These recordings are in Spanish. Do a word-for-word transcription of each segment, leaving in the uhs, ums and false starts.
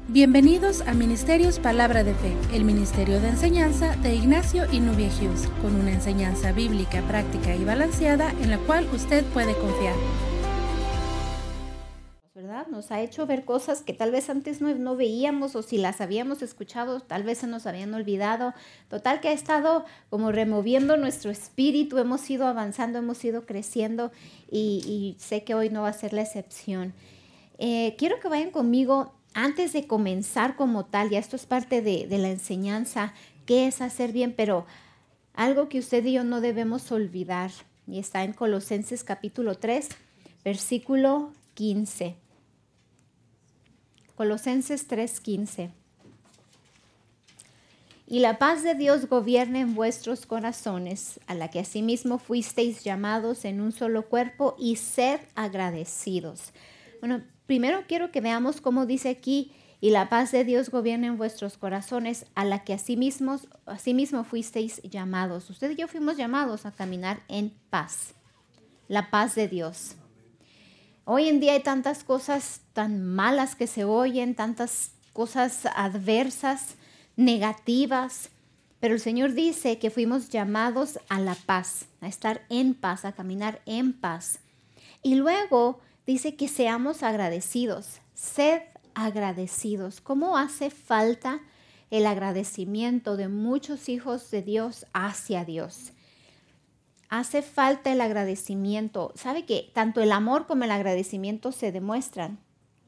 Bienvenidos a Ministerios Palabra de Fe, el ministerio de enseñanza de Ignacio y Nubia Hughes, con una enseñanza bíblica, práctica y balanceada en la cual usted puede confiar. ¿Verdad? Nos ha hecho ver cosas que tal vez antes no, no veíamos, o si las habíamos escuchado, tal vez se nos habían olvidado. Total que ha estado como removiendo nuestro espíritu, hemos ido avanzando, hemos ido creciendo y, y sé que hoy no va a ser la excepción. Eh, quiero que vayan conmigo. Antes de comenzar como tal, ya esto es parte de, de la enseñanza, qué es hacer bien, pero algo que usted y yo no debemos olvidar, y está en Colosenses capítulo tres, versículo quince. Colosenses tres, quince. Y la paz de Dios gobierne en vuestros corazones, a la que asimismo fuisteis llamados en un solo cuerpo, y sed agradecidos. Bueno, primero quiero que veamos cómo dice aquí, y la paz de Dios gobierne en vuestros corazones, a la que asimismo, asimismo fuisteis llamados. Usted y yo fuimos llamados a caminar en paz, la paz de Dios. Hoy en día hay tantas cosas tan malas que se oyen, tantas cosas adversas, negativas, pero el Señor dice que fuimos llamados a la paz, a estar en paz, a caminar en paz. Y luego dice que seamos agradecidos, sed agradecidos. ¿Cómo hace falta el agradecimiento de muchos hijos de Dios hacia Dios? Hace falta el agradecimiento. ¿Sabe que tanto el amor como el agradecimiento se demuestran?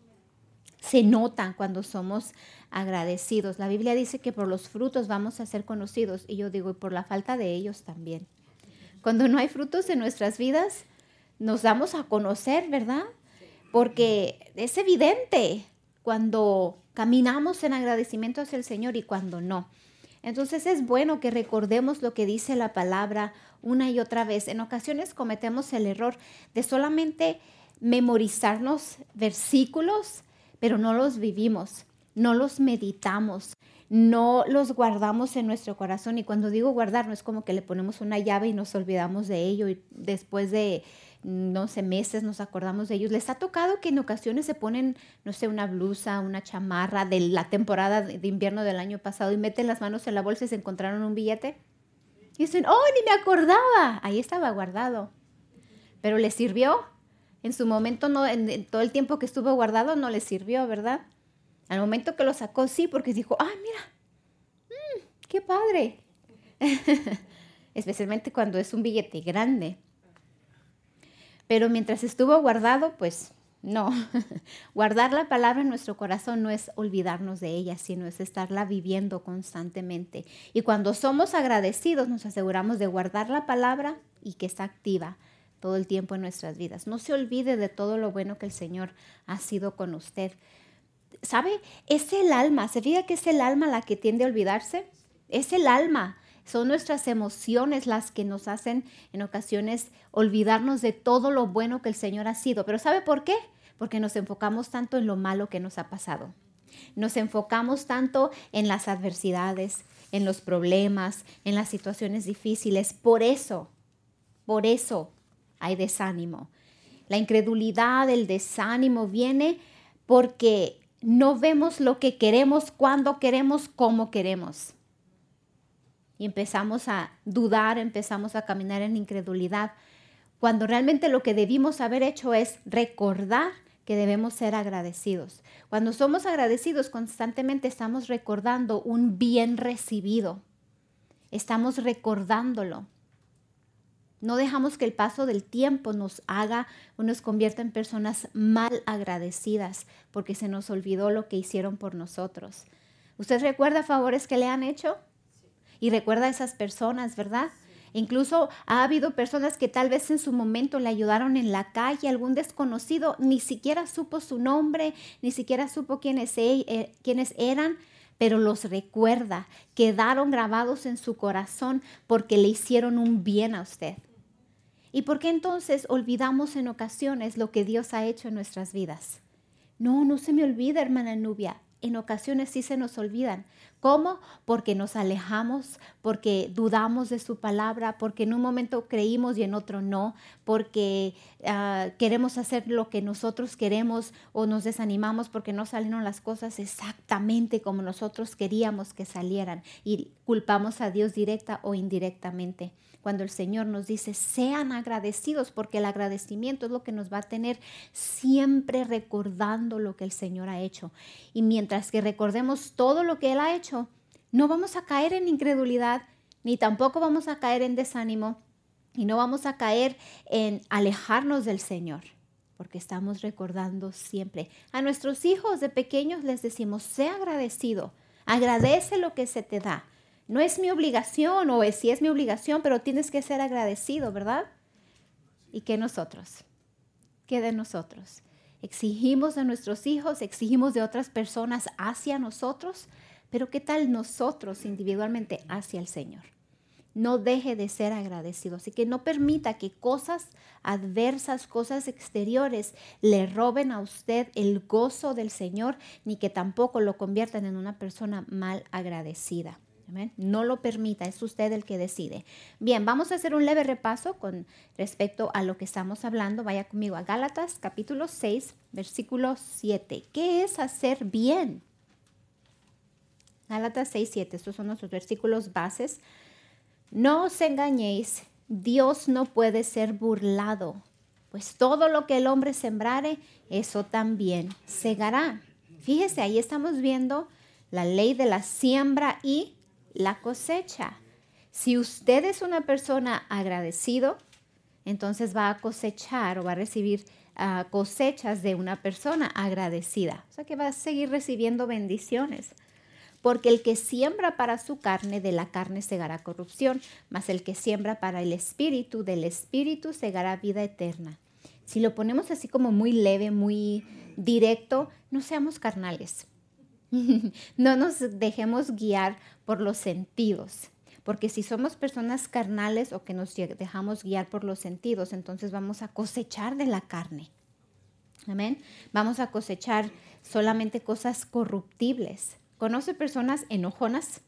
Se notan cuando somos agradecidos. La Biblia dice que por los frutos vamos a ser conocidos, y yo digo, y por la falta de ellos también. Cuando no hay frutos en nuestras vidas, nos damos a conocer, ¿verdad? Porque es evidente cuando caminamos en agradecimiento hacia el Señor y cuando no. Entonces es bueno que recordemos lo que dice la palabra una y otra vez. En ocasiones cometemos el error de solamente memorizarnos versículos, pero no los vivimos, no los meditamos, no los guardamos en nuestro corazón. Y cuando digo guardar, no es como que le ponemos una llave y nos olvidamos de ello y después de, no sé, meses nos acordamos de ellos. ¿Les ha tocado que en ocasiones se ponen, no sé, una blusa, una chamarra de la temporada de invierno del año pasado y meten las manos en la bolsa y se encontraron un billete? Y dicen, ¡oh, ni me acordaba! Ahí estaba guardado. ¿Pero le sirvió? En su momento, no, en, en todo el tiempo que estuvo guardado, no le sirvió, ¿verdad? Al momento que lo sacó, sí, porque dijo, ¡ay, mira! Mmm, ¡qué padre! Especialmente cuando es un billete grande. Pero mientras estuvo guardado, pues no. Guardar la palabra en nuestro corazón no es olvidarnos de ella, sino es estarla viviendo constantemente. Y cuando somos agradecidos, nos aseguramos de guardar la palabra y que está activa todo el tiempo en nuestras vidas. No se olvide de todo lo bueno que el Señor ha sido con usted. ¿Sabe? Es el alma. ¿Se fija que es el alma la que tiende a olvidarse? Es el alma. Son nuestras emociones las que nos hacen en ocasiones olvidarnos de todo lo bueno que el Señor ha sido. ¿Pero sabe por qué? Porque nos enfocamos tanto en lo malo que nos ha pasado. Nos enfocamos tanto en las adversidades, en los problemas, en las situaciones difíciles. Por eso, por eso hay desánimo. La incredulidad, el desánimo viene porque no vemos lo que queremos, cuando queremos, cómo queremos. Y empezamos a dudar, empezamos a caminar en incredulidad, cuando realmente lo que debimos haber hecho es recordar que debemos ser agradecidos. Cuando somos agradecidos, constantemente estamos recordando un bien recibido. Estamos recordándolo. No dejamos que el paso del tiempo nos haga o nos convierta en personas mal agradecidas porque se nos olvidó lo que hicieron por nosotros. ¿Usted recuerda favores que le han hecho? Y recuerda a esas personas, ¿verdad? Sí. Incluso ha habido personas que tal vez en su momento le ayudaron en la calle, algún desconocido, ni siquiera supo su nombre, ni siquiera supo quiénes, eh, quiénes eran, pero los recuerda, quedaron grabados en su corazón porque le hicieron un bien a usted. ¿Y por qué entonces olvidamos en ocasiones lo que Dios ha hecho en nuestras vidas? No, no se me olvida, hermana Nubia. En ocasiones sí se nos olvidan ¿Cómo? Porque nos alejamos, porque dudamos de su palabra, porque en un momento creímos y en otro no, porque uh, queremos hacer lo que nosotros queremos o nos desanimamos porque no salieron las cosas exactamente como nosotros queríamos que salieran y culpamos a Dios directa o indirectamente. Cuando el Señor nos dice, sean agradecidos, porque el agradecimiento es lo que nos va a tener siempre recordando lo que el Señor ha hecho. Y mientras que recordemos todo lo que Él ha hecho, no vamos a caer en incredulidad, ni tampoco vamos a caer en desánimo, y no vamos a caer en alejarnos del Señor, porque estamos recordando siempre. A nuestros hijos de pequeños les decimos, sé agradecido, agradece lo que se te da. No es mi obligación, o es, sí es mi obligación, pero tienes que ser agradecido, ¿verdad? ¿Y qué nosotros? ¿Qué de nosotros? Exigimos de nuestros hijos, exigimos de otras personas hacia nosotros, pero ¿qué tal nosotros individualmente hacia el Señor? No deje de ser agradecido, así que no permita que cosas adversas, cosas exteriores le roben a usted el gozo del Señor, ni que tampoco lo conviertan en una persona mal agradecida. Amén. No lo permita, es usted el que decide. Bien, vamos a hacer un leve repaso con respecto a lo que estamos hablando. Vaya conmigo a Gálatas capítulo seis, versículo siete. ¿Qué es hacer bien? Gálatas seis, siete, estos son nuestros versículos bases. No os engañéis, Dios no puede ser burlado, pues todo lo que el hombre sembrare, eso también segará. Fíjese, ahí estamos viendo la ley de la siembra y la cosecha. Si usted es una persona agradecido, entonces va a cosechar o va a recibir uh, cosechas de una persona agradecida. O sea que va a seguir recibiendo bendiciones. Porque el que siembra para su carne, de la carne segará corrupción, mas el que siembra para el espíritu, del espíritu segará vida eterna. Si lo ponemos así como muy leve, muy directo, no seamos carnales. No nos dejemos guiar por los sentidos, porque si somos personas carnales o que nos dejamos guiar por los sentidos, entonces vamos a cosechar de la carne. Amén. Vamos a cosechar solamente cosas corruptibles. ¿Conoce personas enojonas?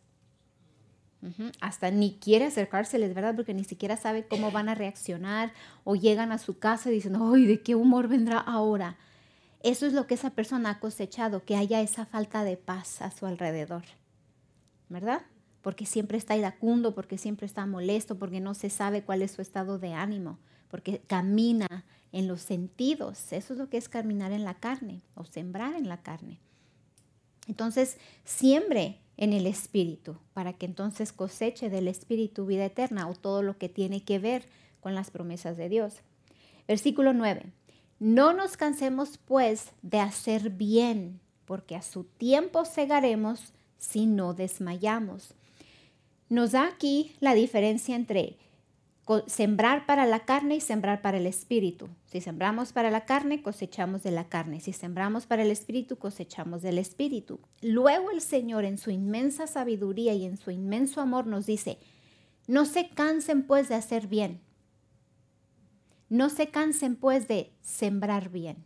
Uh-huh. Hasta ni quiere acercárseles, ¿verdad? Porque ni siquiera sabe cómo van a reaccionar o llegan a su casa y dicen, ¡ay, de qué humor vendrá ahora! Eso es lo que esa persona ha cosechado, que haya esa falta de paz a su alrededor, ¿verdad? Porque siempre está iracundo, porque siempre está molesto, porque no se sabe cuál es su estado de ánimo, porque camina en los sentidos. Eso es lo que es caminar en la carne o sembrar en la carne. Entonces, siembre en el Espíritu para que entonces coseche del Espíritu vida eterna o todo lo que tiene que ver con las promesas de Dios. Versículo nueve. No nos cansemos, pues, de hacer bien, porque a su tiempo segaremos si no desmayamos. Nos da aquí la diferencia entre sembrar para la carne y sembrar para el espíritu. Si sembramos para la carne, cosechamos de la carne. Si sembramos para el espíritu, cosechamos del espíritu. Luego el Señor, en su inmensa sabiduría y en su inmenso amor, nos dice, no se cansen, pues, de hacer bien. No se cansen, pues, de sembrar bien,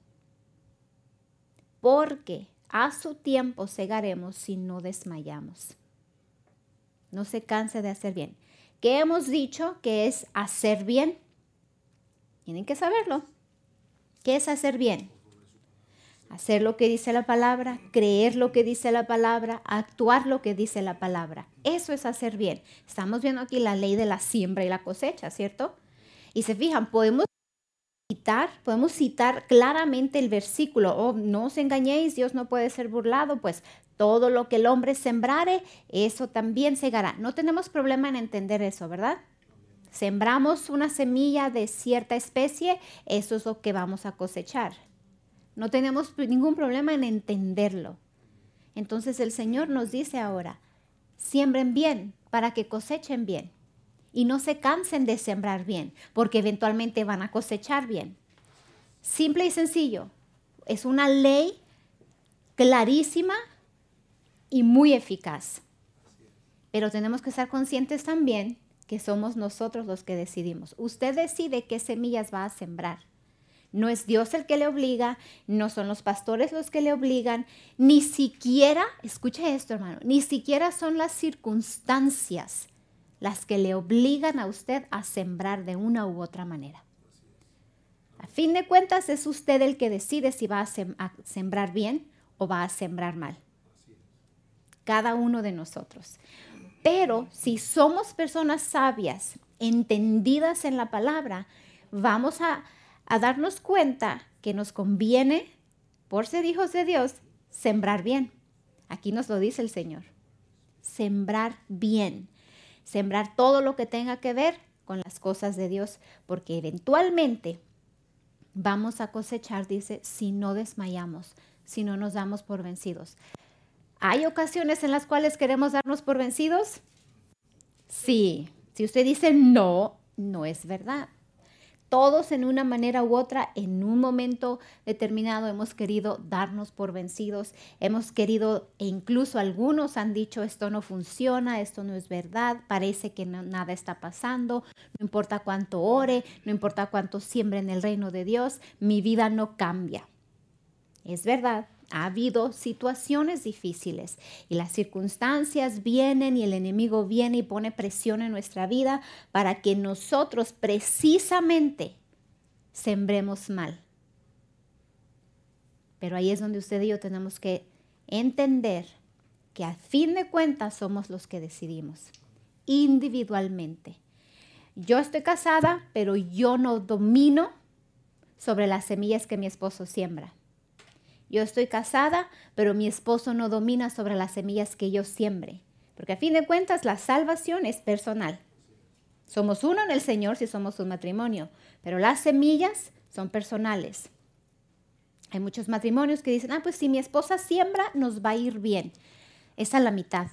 porque a su tiempo segaremos si no desmayamos. No se canse de hacer bien. ¿Qué hemos dicho que es hacer bien? Tienen que saberlo. ¿Qué es hacer bien? Hacer lo que dice la palabra, creer lo que dice la palabra, actuar lo que dice la palabra. Eso es hacer bien. Estamos viendo aquí la ley de la siembra y la cosecha, ¿cierto? Y se fijan, podemos citar, podemos citar claramente el versículo. Oh, no os engañéis, Dios no puede ser burlado, pues todo lo que el hombre sembrare, eso también segará. No tenemos problema en entender eso, ¿verdad? Sembramos una semilla de cierta especie, eso es lo que vamos a cosechar. No tenemos ningún problema en entenderlo. Entonces el Señor nos dice ahora, siembren bien para que cosechen bien. Y no se cansen de sembrar bien, porque eventualmente van a cosechar bien. Simple y sencillo. Es una ley clarísima y muy eficaz. Pero tenemos que estar conscientes también que somos nosotros los que decidimos. Usted decide qué semillas va a sembrar. No es Dios el que le obliga, no son los pastores los que le obligan, ni siquiera, escuche esto hermano, ni siquiera son las circunstancias las que le obligan a usted a sembrar de una u otra manera. A fin de cuentas es usted el que decide si va a, sem- a sembrar bien o va a sembrar mal. Cada uno de nosotros. Pero si somos personas sabias, entendidas en la palabra, vamos a, a darnos cuenta que nos conviene, por ser hijos de Dios, sembrar bien. Aquí nos lo dice el Señor. Sembrar bien. Sembrar todo lo que tenga que ver con las cosas de Dios, porque eventualmente vamos a cosechar, dice, si no desmayamos, si no nos damos por vencidos. ¿Hay ocasiones en las cuales queremos darnos por vencidos? Sí. Si usted dice no, no es verdad. Todos en una manera u otra, en un momento determinado hemos querido darnos por vencidos, hemos querido, e incluso algunos han dicho esto no funciona, esto no es verdad, parece que no, nada está pasando, no importa cuánto ore, no importa cuánto siembre en el reino de Dios, mi vida no cambia. Es verdad. Ha habido situaciones difíciles y las circunstancias vienen y el enemigo viene y pone presión en nuestra vida para que nosotros precisamente sembremos mal. Pero ahí es donde usted y yo tenemos que entender que a fin de cuentas somos los que decidimos individualmente. Yo estoy casada, pero yo no domino sobre las semillas que mi esposo siembra. Yo estoy casada, pero mi esposo no domina sobre las semillas que yo siembre. Porque a fin de cuentas la salvación es personal. Somos uno en el Señor si somos un matrimonio, pero las semillas son personales. Hay muchos matrimonios que dicen, ah, pues si mi esposa siembra, nos va a ir bien. Esa es la mitad.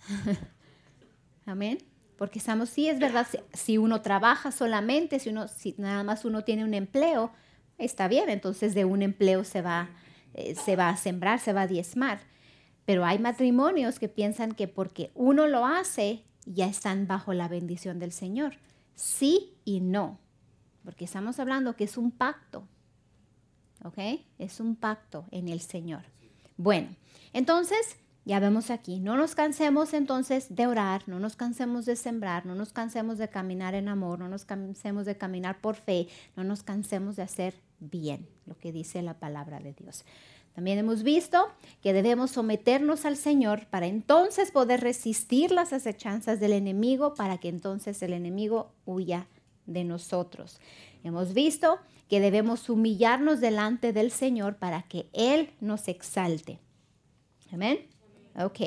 Amén. Porque estamos, sí, es verdad, si, si uno trabaja solamente, si, uno, si nada más uno tiene un empleo, está bien, entonces de un empleo se va se va a sembrar, se va a diezmar. Pero hay matrimonios que piensan que porque uno lo hace, ya están bajo la bendición del Señor. Sí y no, porque estamos hablando que es un pacto, ¿ok? Es un pacto en el Señor. Bueno, entonces, ya vemos aquí, no nos cansemos entonces de orar, no nos cansemos de sembrar, no nos cansemos de caminar en amor, no nos cansemos de caminar por fe, no nos cansemos de hacer bien, lo que dice la palabra de Dios. También hemos visto que debemos someternos al Señor para entonces poder resistir las acechanzas del enemigo, para que entonces el enemigo huya de nosotros. Hemos visto que debemos humillarnos delante del Señor para que Él nos exalte. Amén. Ok.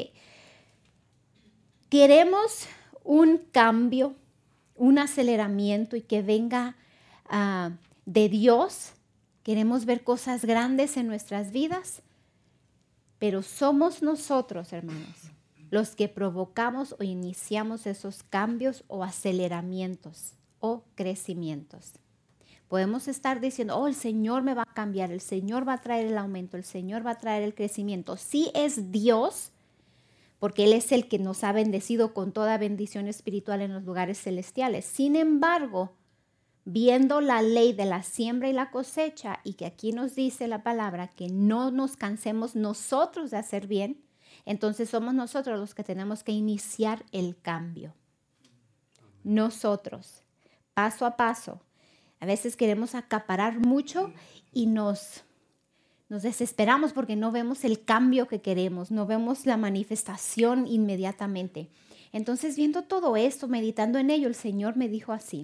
Queremos un cambio, un aceleramiento y que venga uh, de Dios. Queremos ver cosas grandes en nuestras vidas, pero somos nosotros, hermanos, los que provocamos o iniciamos esos cambios o aceleramientos o crecimientos. Podemos estar diciendo, oh, el Señor me va a cambiar, el Señor va a traer el aumento, el Señor va a traer el crecimiento. Sí es Dios, porque Él es el que nos ha bendecido con toda bendición espiritual en los lugares celestiales. Sin embargo, viendo la ley de la siembra y la cosecha, y que aquí nos dice la palabra que no nos cansemos nosotros de hacer bien, entonces somos nosotros los que tenemos que iniciar el cambio. Nosotros, paso a paso. A veces queremos acaparar mucho y nos, nos desesperamos porque no vemos el cambio que queremos, no vemos la manifestación inmediatamente. Entonces, viendo todo esto, meditando en ello, el Señor me dijo así.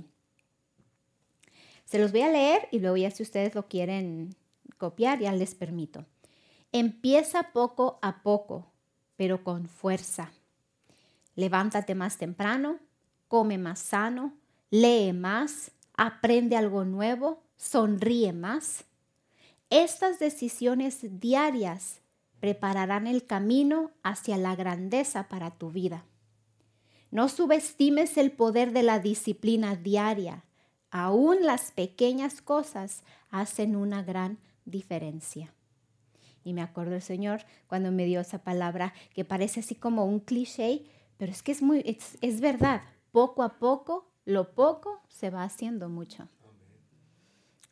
Se los voy a leer y luego ya si ustedes lo quieren copiar, ya les permito. Empieza poco a poco, pero con fuerza. Levántate más temprano, come más sano, lee más, aprende algo nuevo, sonríe más. Estas decisiones diarias prepararán el camino hacia la grandeza para tu vida. No subestimes el poder de la disciplina diaria. Aún las pequeñas cosas hacen una gran diferencia. Y me acuerdo el Señor cuando me dio esa palabra que parece así como un cliché, pero es que es, muy, es, es verdad. Poco a poco, lo poco se va haciendo mucho.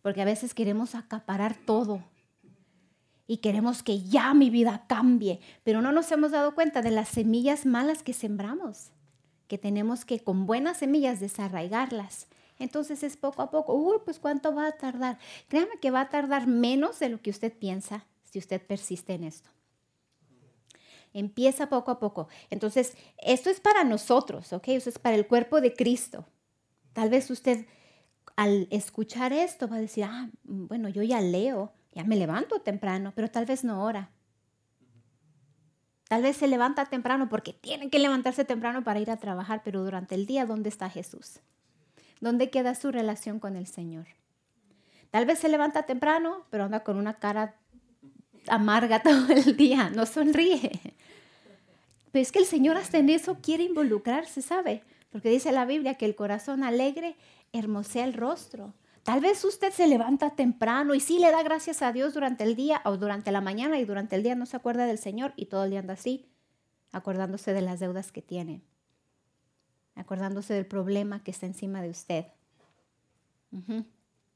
porque a veces queremos acaparar todo y queremos que ya mi vida cambie, pero no nos hemos dado cuenta de las semillas malas que sembramos, que tenemos que con buenas semillas desarraigarlas. Entonces es poco a poco. Uy, pues ¿cuánto va a tardar? Créame que va a tardar menos de lo que usted piensa si usted persiste en esto. Empieza poco a poco. Entonces, esto es para nosotros, ¿ok? Eso es para el cuerpo de Cristo. Tal vez usted al escuchar esto va a decir, ah, bueno, yo ya leo, ya me levanto temprano, pero tal vez no ora. Tal vez se levanta temprano porque tiene que levantarse temprano para ir a trabajar, pero durante el día, ¿dónde está Jesús? ¿Dónde queda su relación con el Señor? Tal vez se levanta temprano, pero anda con una cara amarga todo el día, no sonríe. Pero es que el Señor hasta en eso quiere involucrarse, ¿sabe? Porque dice la Biblia que el corazón alegre hermosea el rostro. Tal vez usted se levanta temprano y sí le da gracias a Dios durante el día o durante la mañana y durante el día no se acuerda del Señor y todo el día anda así, acordándose de las deudas que tiene, acordándose del problema que está encima de usted. Uh-huh.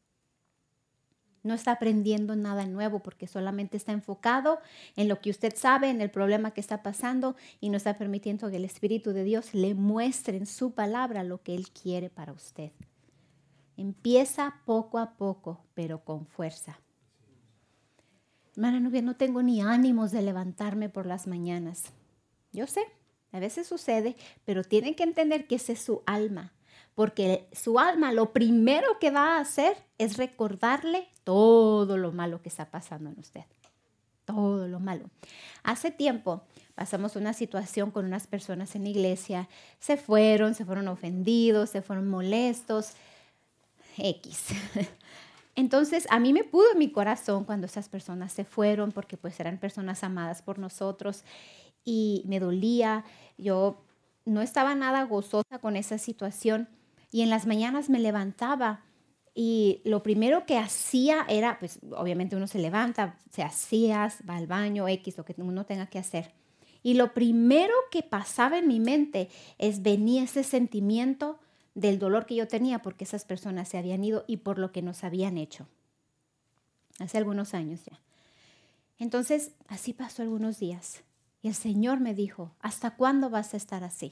No está aprendiendo nada nuevo porque solamente está enfocado en lo que usted sabe, en el problema que está pasando y no está permitiendo que el Espíritu de Dios le muestre en su palabra lo que Él quiere para usted. Empieza poco a poco, pero con fuerza. Hermana Nubia, no tengo ni ánimos de levantarme por las mañanas. Yo sé, a veces sucede, pero tienen que entender que ese es su alma. Porque su alma lo primero que va a hacer es recordarle todo lo malo que está pasando en usted. Todo lo malo. Hace tiempo pasamos una situación con unas personas en la iglesia. Se fueron, se fueron ofendidos, se fueron molestos. X. Entonces, a mí me pudo en mi corazón cuando esas personas se fueron porque pues eran personas amadas por nosotros y me dolía. Yo no estaba nada gozosa con esa situación. Y en las mañanas me levantaba y lo primero que hacía era, pues obviamente uno se levanta, se hacía, va al baño, X, lo que uno tenga que hacer. Y lo primero que pasaba en mi mente es venía ese sentimiento del dolor que yo tenía porque esas personas se habían ido y por lo que nos habían hecho. Hace algunos años ya. Entonces, así pasó algunos días. Y el Señor me dijo, ¿hasta cuándo vas a estar así?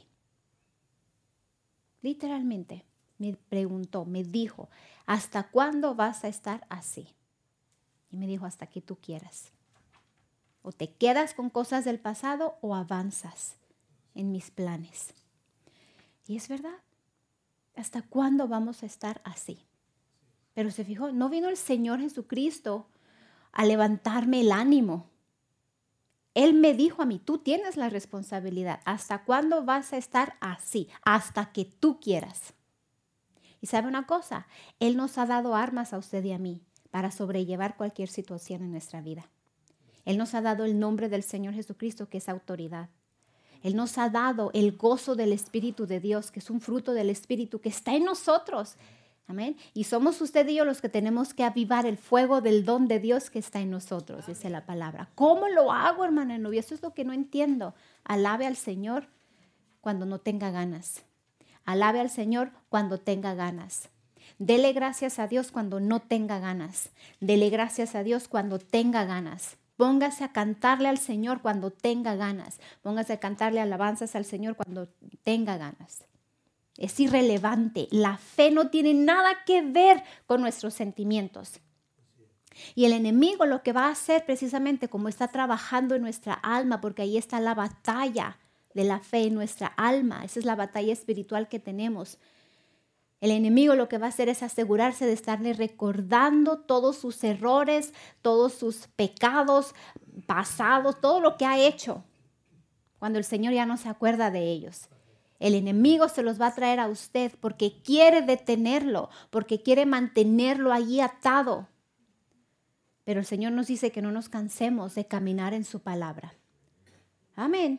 Literalmente me preguntó, me dijo, ¿hasta cuándo vas a estar así? Y me dijo, hasta que tú quieras. O te quedas con cosas del pasado o avanzas en mis planes. Y es verdad. ¿Hasta cuándo vamos a estar así? Pero se fijó, no vino el Señor Jesucristo a levantarme el ánimo. Él me dijo a mí, tú tienes la responsabilidad. ¿Hasta cuándo vas a estar así? Hasta que tú quieras. Y sabe una cosa, Él nos ha dado armas a usted y a mí para sobrellevar cualquier situación en nuestra vida. Él nos ha dado el nombre del Señor Jesucristo, que es autoridad. Él nos ha dado el gozo del Espíritu de Dios, que es un fruto del Espíritu que está en nosotros. Amén. Y somos usted y yo los que tenemos que avivar el fuego del don de Dios que está en nosotros, dice la palabra. ¿Cómo lo hago, hermana Nubia? Eso es lo que no entiendo. Alabe al Señor cuando no tenga ganas. Alabe al Señor cuando tenga ganas. Dele gracias a Dios cuando no tenga ganas. Dele gracias a Dios cuando tenga ganas. Póngase a cantarle al Señor cuando tenga ganas. Póngase a cantarle alabanzas al Señor cuando tenga ganas. Es irrelevante. La fe no tiene nada que ver con nuestros sentimientos. Y el enemigo lo que va a hacer precisamente como está trabajando en nuestra alma, porque ahí está la batalla de la fe en nuestra alma. Esa es la batalla espiritual que tenemos. El enemigo lo que va a hacer es asegurarse de estarle recordando todos sus errores, todos sus pecados pasados, todo lo que ha hecho, cuando el Señor ya no se acuerda de ellos. El enemigo se los va a traer a usted porque quiere detenerlo, porque quiere mantenerlo allí atado. Pero el Señor nos dice que no nos cansemos de caminar en su palabra. Amén.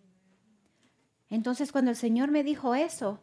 Entonces, cuando el Señor me dijo eso,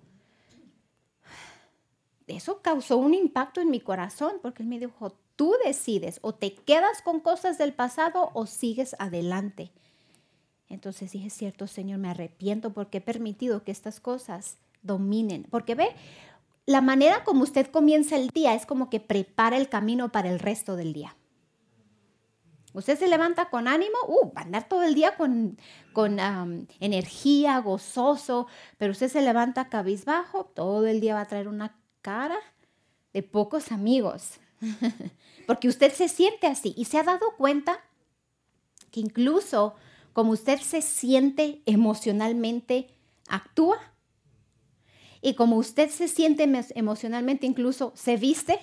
eso causó un impacto en mi corazón, porque Él me dijo, tú decides, o te quedas con cosas del pasado o sigues adelante. Entonces dije, cierto, Señor, me arrepiento porque he permitido que estas cosas dominen. Porque ve, la manera como usted comienza el día es como que prepara el camino para el resto del día. Usted se levanta con ánimo, uh, va a andar todo el día con, con um, energía, gozoso, pero usted se levanta cabizbajo, todo el día va a traer una cara de pocos amigos, porque usted se siente así y se ha dado cuenta que incluso como usted se siente emocionalmente, actúa, y como usted se siente emocionalmente, incluso se viste.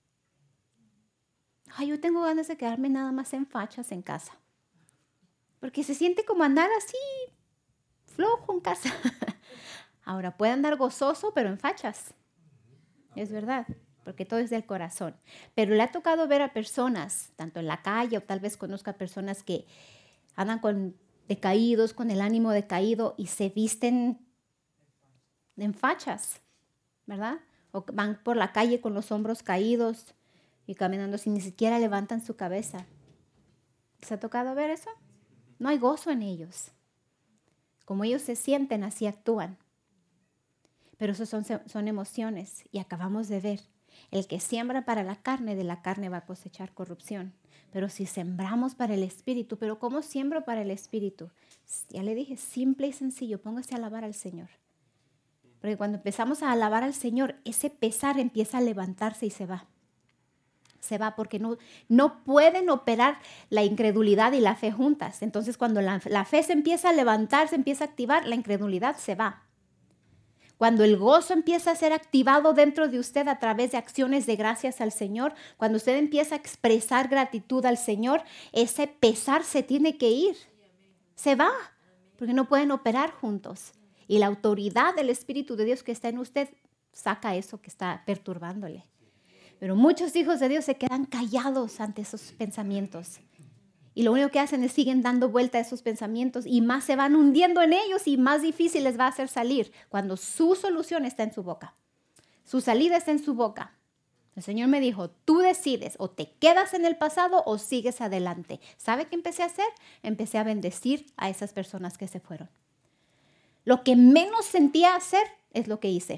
Ay, yo tengo ganas de quedarme nada más en fachas en casa. Porque se siente como andar así, flojo en casa. Ahora, puede andar gozoso, pero en fachas. Es verdad, porque todo es del corazón. Pero le ha tocado ver a personas, tanto en la calle o tal vez conozca personas que andan con decaídos, con el ánimo decaído y se visten en fachas, ¿verdad? O van por la calle con los hombros caídos y caminando sin ni siquiera levantan su cabeza. ¿Se ha tocado ver eso? No hay gozo en ellos. Como ellos se sienten, así actúan. Pero eso son, son emociones y acabamos de ver. El que siembra para la carne, de la carne va a cosechar corrupción. Pero si sembramos para el Espíritu, ¿pero cómo siembro para el Espíritu? Ya le dije, simple y sencillo, póngase a alabar al Señor. Porque cuando empezamos a alabar al Señor, ese pesar empieza a levantarse y se va. Se va porque no, no pueden operar la incredulidad y la fe juntas. Entonces cuando la, la fe se empieza a levantar, se empieza a activar, la incredulidad se va. Cuando el gozo empieza a ser activado dentro de usted a través de acciones de gracias al Señor, cuando usted empieza a expresar gratitud al Señor, ese pesar se tiene que ir. Se va, porque no pueden operar juntos. Y la autoridad del Espíritu de Dios que está en usted saca eso que está perturbándole. Pero muchos hijos de Dios se quedan callados ante esos pensamientos. Y lo único que hacen es siguen dando vuelta a esos pensamientos y más se van hundiendo en ellos y más difícil les va a hacer salir cuando su solución está en su boca. Su salida está en su boca. El Señor me dijo, tú decides o te quedas en el pasado o sigues adelante. ¿Sabe qué empecé a hacer? Empecé a bendecir a esas personas que se fueron. Lo que menos sentía hacer es lo que hice.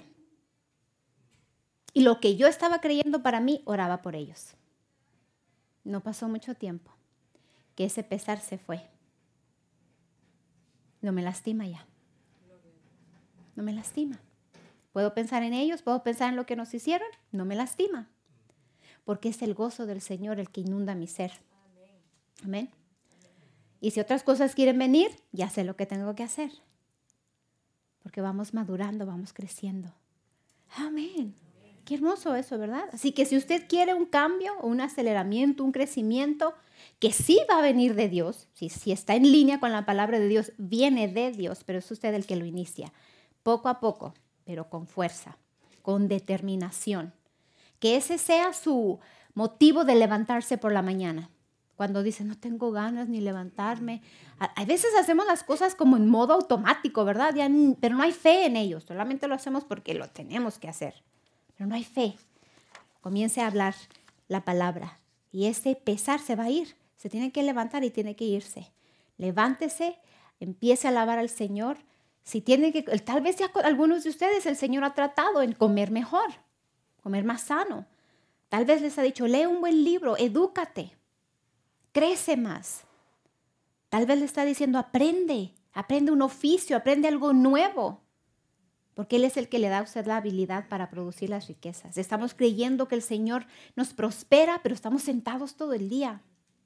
Y lo que yo estaba creyendo para mí, oraba por ellos. No pasó mucho tiempo que ese pesar se fue. No me lastima ya. No me lastima. Puedo pensar en ellos, puedo pensar en lo que nos hicieron, no me lastima. Porque es el gozo del Señor el que inunda mi ser. Amén. Y si otras cosas quieren venir, ya sé lo que tengo que hacer. Porque vamos madurando, vamos creciendo. Amén. Qué hermoso eso, ¿verdad? Así que si usted quiere un cambio, un aceleramiento, un crecimiento, que sí va a venir de Dios, si, si está en línea con la palabra de Dios, viene de Dios, pero es usted el que lo inicia. Poco a poco, pero con fuerza, con determinación. Que ese sea su motivo de levantarse por la mañana. Cuando dice, no tengo ganas ni levantarme. A, a veces hacemos las cosas como en modo automático, ¿verdad? Ya, pero no hay fe en ellos. Solamente lo hacemos porque lo tenemos que hacer. Pero no hay fe. Comience a hablar la palabra. Y ese pesar se va a ir. Se tiene que levantar y tiene que irse. Levántese, empiece a alabar al Señor. Si tiene que, tal vez ya con algunos de ustedes el Señor ha tratado en comer mejor, comer más sano. Tal vez les ha dicho, lee un buen libro, edúcate. Crece más. Tal vez le está diciendo, aprende, aprende un oficio, aprende algo nuevo. Porque Él es el que le da a usted la habilidad para producir las riquezas. Estamos creyendo que el Señor nos prospera, pero estamos sentados todo el día.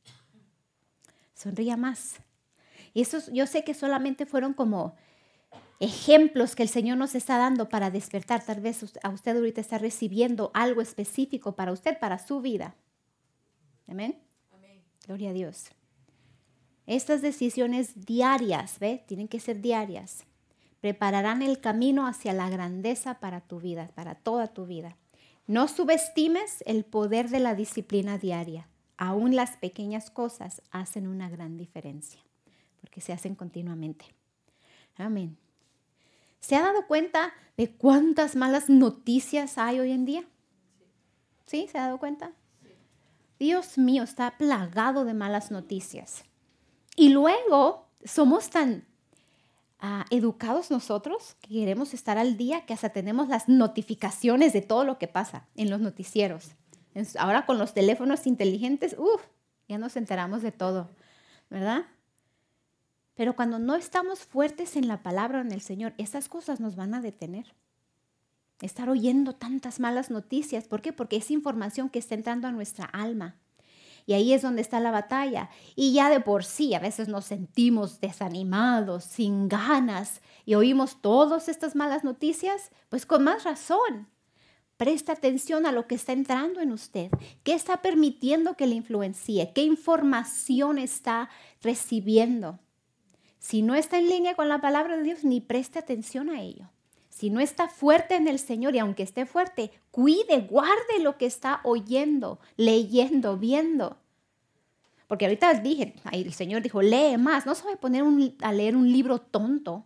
Sonría más. Y esos, yo sé que solamente fueron como ejemplos que el Señor nos está dando para despertar. Tal vez a usted ahorita está recibiendo algo específico para usted, para su vida. Amén. Gloria a Dios. Estas decisiones diarias, ¿ve? Tienen que ser diarias. Prepararán el camino hacia la grandeza para tu vida, para toda tu vida. No subestimes el poder de la disciplina diaria. Aún las pequeñas cosas hacen una gran diferencia, porque se hacen continuamente. Amén. ¿Se ha dado cuenta de cuántas malas noticias hay hoy en día? ¿Sí? ¿Se ha dado cuenta? Dios mío, está plagado de malas noticias. Y luego somos tan uh, educados nosotros, que queremos estar al día, que hasta tenemos las notificaciones de todo lo que pasa en los noticieros. Ahora con los teléfonos inteligentes, uff, ya nos enteramos de todo, ¿verdad? Pero cuando no estamos fuertes en la palabra o en el Señor, esas cosas nos van a detener. Estar oyendo tantas malas noticias. ¿Por qué? Porque es información que está entrando a nuestra alma. Y ahí es donde está la batalla. Y ya de por sí a veces nos sentimos desanimados, sin ganas, y oímos todas estas malas noticias, pues con más razón. Presta atención a lo que está entrando en usted. ¿Qué está permitiendo que le influencie? ¿Qué información está recibiendo? Si no está en línea con la palabra de Dios, ni preste atención a ello. Si no está fuerte en el Señor, y aunque esté fuerte, cuide, guarde lo que está oyendo, leyendo, viendo. Porque ahorita dije, ahí el Señor dijo, lee más. No se va a poner un, a leer un libro tonto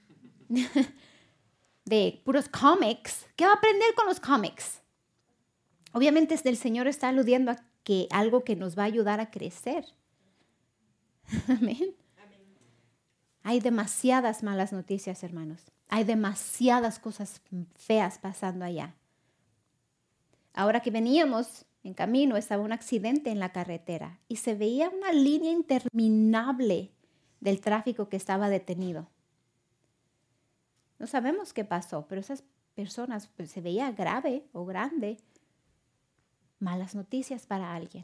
de puros cómics. ¿Qué va a aprender con los cómics? Obviamente el Señor está aludiendo a que algo que nos va a ayudar a crecer. Amén. Hay demasiadas malas noticias, hermanos. Hay demasiadas cosas feas pasando allá. Ahora que veníamos en camino, estaba un accidente en la carretera y se veía una línea interminable del tráfico que estaba detenido. No sabemos qué pasó, pero esas personas, pues, se veía grave o grande. Malas noticias para alguien.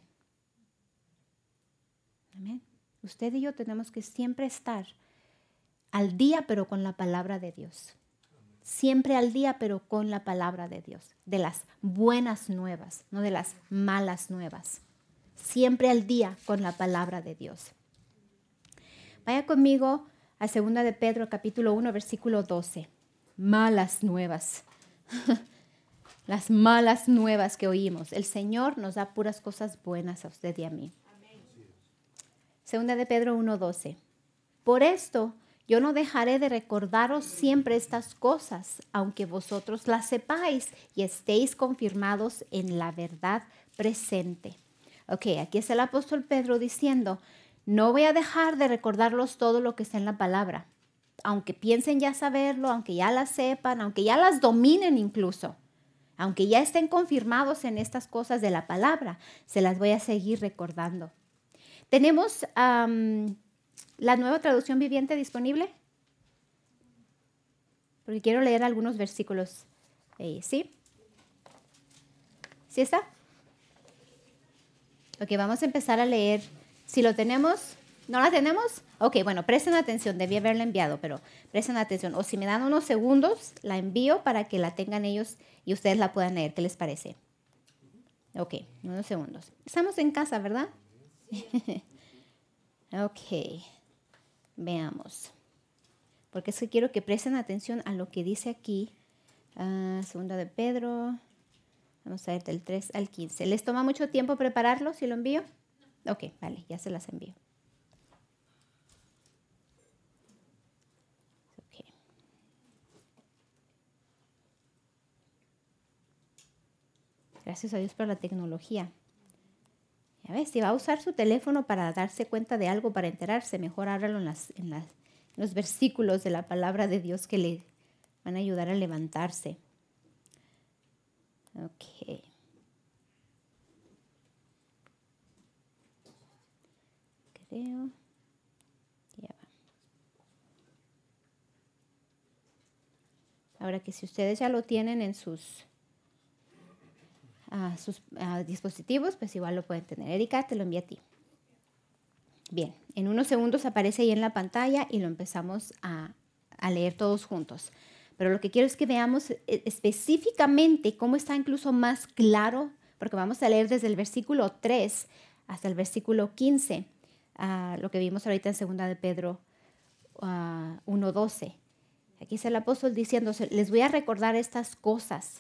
Amén. Usted y yo tenemos que siempre estar al día, pero con la palabra de Dios. Siempre al día, pero con la palabra de Dios. De las buenas nuevas, no de las malas nuevas. Siempre al día con la palabra de Dios. Vaya conmigo a segunda de Pedro, capítulo uno, versículo doce. Malas nuevas. Las malas nuevas que oímos. El Señor nos da puras cosas buenas a usted y a mí. segunda de Pedro uno, doce. Por esto, yo no dejaré de recordaros siempre estas cosas, aunque vosotros las sepáis y estéis confirmados en la verdad presente. Ok, aquí es el apóstol Pedro diciendo, no voy a dejar de recordarlos todo lo que está en la palabra. Aunque piensen ya saberlo, aunque ya las sepan, aunque ya las dominen incluso, aunque ya estén confirmados en estas cosas de la palabra, se las voy a seguir recordando. Tenemos Um, ¿la nueva traducción viviente disponible? Porque quiero leer algunos versículos. Eh, ¿Sí? ¿Sí está? Ok, vamos a empezar a leer. Si lo tenemos, ¿no la tenemos? Ok, bueno, presten atención. Debí haberla enviado, pero presten atención. O si me dan unos segundos, la envío para que la tengan ellos y ustedes la puedan leer. ¿Qué les parece? Ok, unos segundos. Estamos en casa, ¿verdad? Ok. Veamos, porque es que quiero que presten atención a lo que dice aquí, uh, segunda de Pedro, vamos a ver del tres al quince. ¿Les toma mucho tiempo prepararlo si lo envío? Ok, vale, ya se las envío. Okay. Gracias a Dios por la tecnología. Ya ves, si va a usar su teléfono para darse cuenta de algo, para enterarse, mejor ábralo en, las, en, las, en los versículos de la palabra de Dios que le van a ayudar a levantarse. Ok. Creo. Ya va. Ahora que si ustedes ya lo tienen en sus... a sus a dispositivos, pues igual lo pueden tener. Erika, te lo envío a ti. Bien, en unos segundos aparece ahí en la pantalla y lo empezamos a, a leer todos juntos. Pero lo que quiero es que veamos específicamente cómo está incluso más claro, porque vamos a leer desde el versículo tres hasta el versículo quince, uh, lo que vimos ahorita en segunda de Pedro uh, uno doce. Aquí es el apóstol diciendo, les voy a recordar estas cosas.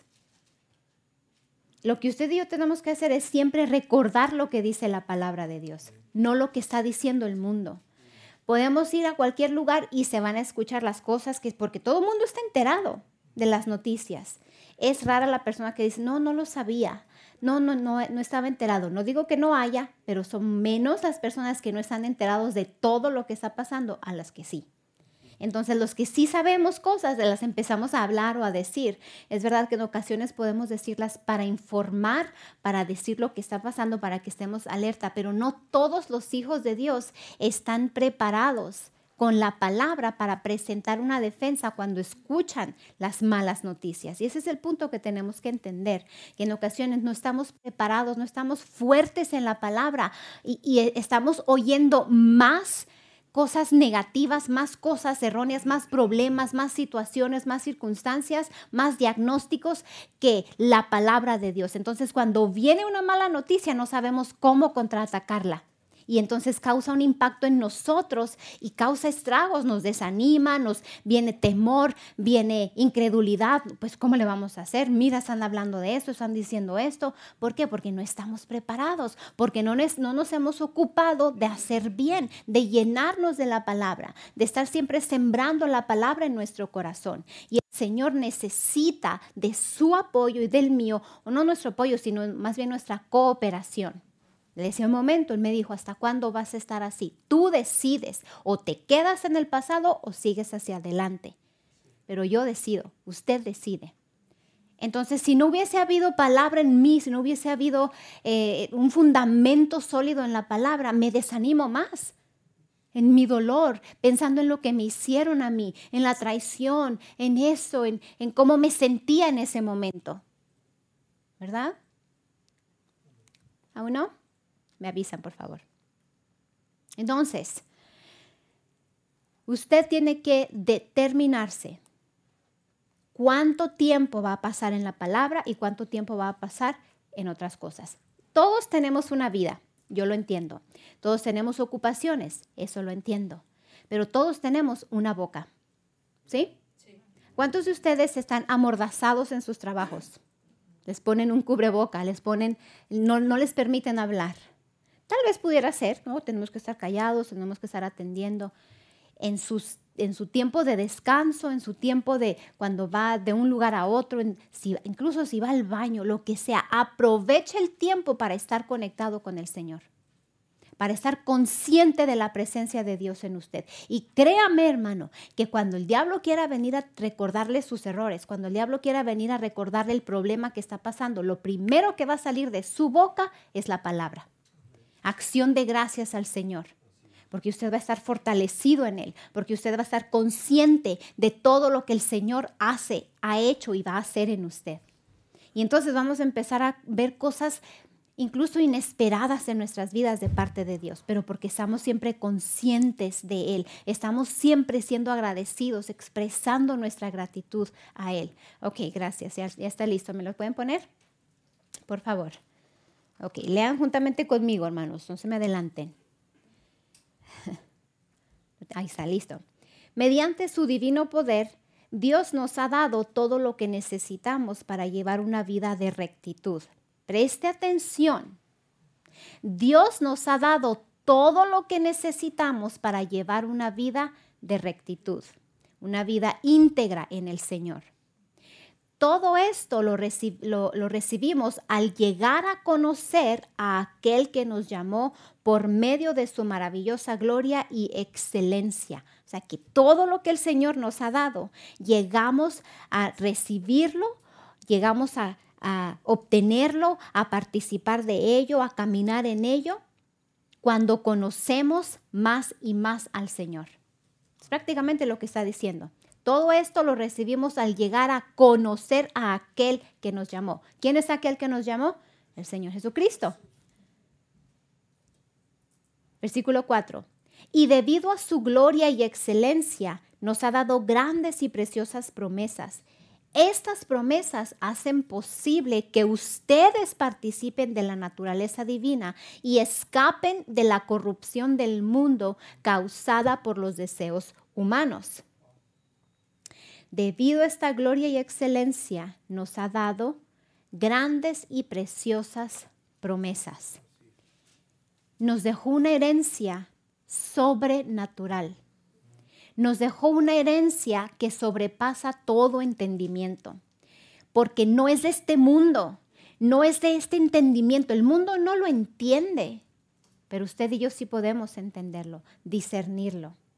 Lo que usted y yo tenemos que hacer es siempre recordar lo que dice la palabra de Dios, no lo que está diciendo el mundo. Podemos ir a cualquier lugar y se van a escuchar las cosas, que porque todo el mundo está enterado de las noticias. Es rara la persona que dice, no, no lo sabía, no, no, no, no estaba enterado. No digo que no haya, pero son menos las personas que no están enterados de todo lo que está pasando a las que sí. Entonces, los que sí sabemos cosas, las empezamos a hablar o a decir. Es verdad que en ocasiones podemos decirlas para informar, para decir lo que está pasando, para que estemos alerta, pero no todos los hijos de Dios están preparados con la palabra para presentar una defensa cuando escuchan las malas noticias. Y ese es el punto que tenemos que entender, que en ocasiones no estamos preparados, no estamos fuertes en la palabra y, y estamos oyendo más cosas negativas, más cosas erróneas, más problemas, más situaciones, más circunstancias, más diagnósticos que la palabra de Dios. Entonces, cuando viene una mala noticia, no sabemos cómo contraatacarla. Y entonces causa un impacto en nosotros y causa estragos, nos desanima, nos viene temor, viene incredulidad. Pues, ¿cómo le vamos a hacer? Mira, están hablando de esto, están diciendo esto. ¿Por qué? Porque no estamos preparados, porque no nos, no nos hemos ocupado de hacer bien, de llenarnos de la palabra, de estar siempre sembrando la palabra en nuestro corazón. Y el Señor necesita de su apoyo y del mío, o no nuestro apoyo, sino más bien nuestra cooperación. En ese momento él me dijo, ¿hasta cuándo vas a estar así? Tú decides, o te quedas en el pasado o sigues hacia adelante. Pero yo decido, usted decide. Entonces, si no hubiese habido palabra en mí, si no hubiese habido eh, un fundamento sólido en la palabra, me desanimo más en mi dolor, pensando en lo que me hicieron a mí, en la traición, en eso, en, en cómo me sentía en ese momento. ¿Verdad? ¿Aún no? Me avisan, por favor. Entonces, usted tiene que determinarse cuánto tiempo va a pasar en la palabra y cuánto tiempo va a pasar en otras cosas. Todos tenemos una vida, yo lo entiendo. Todos tenemos ocupaciones, eso lo entiendo. Pero todos tenemos una boca, ¿sí? Sí. ¿Cuántos de ustedes están amordazados en sus trabajos? Les ponen un cubreboca, les ponen, no, no les permiten hablar. Tal vez pudiera ser, ¿no? Tenemos que estar callados, tenemos que estar atendiendo en, sus, en su tiempo de descanso, en su tiempo de cuando va de un lugar a otro, en, si, incluso si va al baño, lo que sea. Aproveche el tiempo para estar conectado con el Señor, para estar consciente de la presencia de Dios en usted. Y créame, hermano, que cuando el diablo quiera venir a recordarle sus errores, cuando el diablo quiera venir a recordarle el problema que está pasando, lo primero que va a salir de su boca es la palabra. Acción de gracias al Señor, porque usted va a estar fortalecido en Él, porque usted va a estar consciente de todo lo que el Señor hace, ha hecho y va a hacer en usted. Y entonces vamos a empezar a ver cosas incluso inesperadas en nuestras vidas de parte de Dios, pero porque estamos siempre conscientes de Él, estamos siempre siendo agradecidos, expresando nuestra gratitud a Él. Ok, gracias, ya, ya está listo. ¿Me lo pueden poner? Por favor. Ok, lean juntamente conmigo, hermanos, no se me adelanten. Ahí está, listo. Mediante su divino poder, Dios nos ha dado todo lo que necesitamos para llevar una vida de rectitud. Preste atención. Dios nos ha dado todo lo que necesitamos para llevar una vida de rectitud, una vida íntegra en el Señor. Todo esto lo, reci- lo, lo recibimos al llegar a conocer a aquel que nos llamó por medio de su maravillosa gloria y excelencia. O sea, que todo lo que el Señor nos ha dado, llegamos a recibirlo, llegamos a, a obtenerlo, a participar de ello, a caminar en ello, cuando conocemos más y más al Señor. Es prácticamente lo que está diciendo. Todo esto lo recibimos al llegar a conocer a aquel que nos llamó. ¿Quién es aquel que nos llamó? El Señor Jesucristo. Versículo cuatro. Y debido a su gloria y excelencia, nos ha dado grandes y preciosas promesas. Estas promesas hacen posible que ustedes participen de la naturaleza divina y escapen de la corrupción del mundo causada por los deseos humanos. Debido a esta gloria y excelencia, nos ha dado grandes y preciosas promesas. Nos dejó una herencia sobrenatural. Nos dejó una herencia que sobrepasa todo entendimiento, porque no es de este mundo, no es de este entendimiento. El mundo no lo entiende, pero usted y yo sí podemos entenderlo, discernirlo.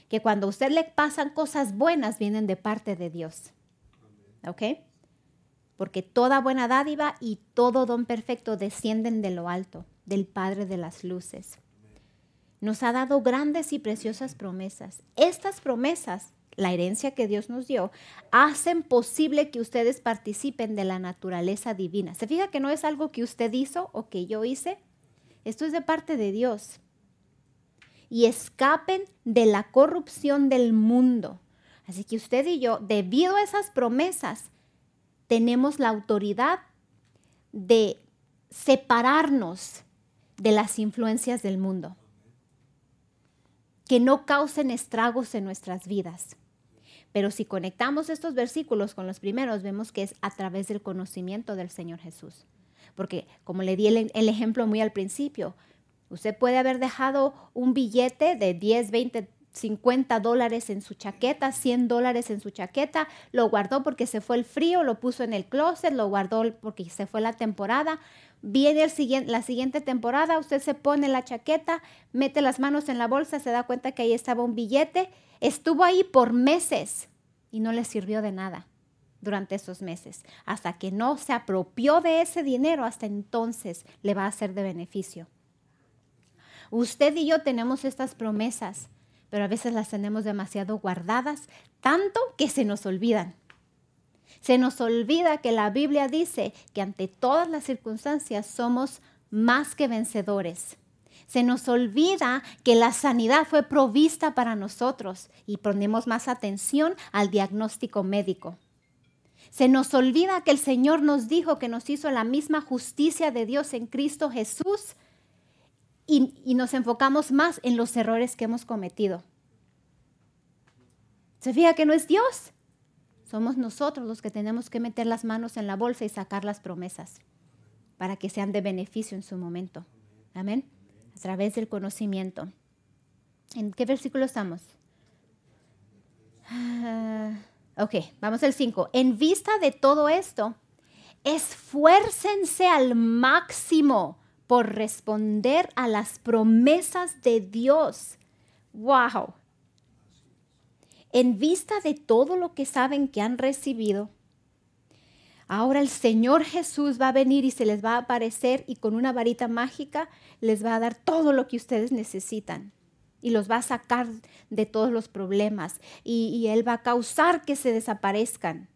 que cuando a usted le pasan cosas buenas, vienen de parte de Dios. ¿Ok? Porque toda buena dádiva y todo don perfecto descienden de lo alto, del Padre de las luces. Nos ha dado grandes y preciosas promesas. Estas promesas, la herencia que Dios nos dio, hacen posible que ustedes participen de la naturaleza divina. ¿Se fija que no es algo que usted hizo o que yo hice? Esto es de parte de Dios. Y escapen de la corrupción del mundo. Así que usted y yo, debido a esas promesas, tenemos la autoridad de separarnos de las influencias del mundo, que no causen estragos en nuestras vidas. Pero si conectamos estos versículos con los primeros, vemos que es a través del conocimiento del Señor Jesús. Porque como le di el, el ejemplo muy al principio, usted puede haber dejado un billete de diez, veinte, cincuenta dólares en su chaqueta, cien dólares en su chaqueta, lo guardó porque se fue el frío, lo puso en el closet, lo guardó porque se fue la temporada. Viene el siguiente, la siguiente temporada, usted se pone la chaqueta, mete las manos en la bolsa, se da cuenta que ahí estaba un billete, estuvo ahí por meses y no le sirvió de nada durante esos meses. Hasta que no se apropió de ese dinero, hasta entonces le va a ser de beneficio. Usted y yo tenemos estas promesas, pero a veces las tenemos demasiado guardadas, tanto que se nos olvidan. Se nos olvida que la Biblia dice que ante todas las circunstancias somos más que vencedores. Se nos olvida que la sanidad fue provista para nosotros y ponemos más atención al diagnóstico médico. Se nos olvida que el Señor nos dijo que nos hizo la misma justicia de Dios en Cristo Jesús. Y, y nos enfocamos más en los errores que hemos cometido. ¿Se fija que no es Dios? Somos nosotros los que tenemos que meter las manos en la bolsa y sacar las promesas para que sean de beneficio en su momento. Amén. A través del conocimiento. ¿En qué versículo estamos? Uh, ok, vamos al cinco. En vista de todo esto, esfuércense al máximo por responder a las promesas de Dios. ¡Wow! En vista de todo lo que saben que han recibido, ahora el Señor Jesús va a venir y se les va a aparecer y con una varita mágica les va a dar todo lo que ustedes necesitan y los va a sacar de todos los problemas y, y Él va a causar que se desaparezcan.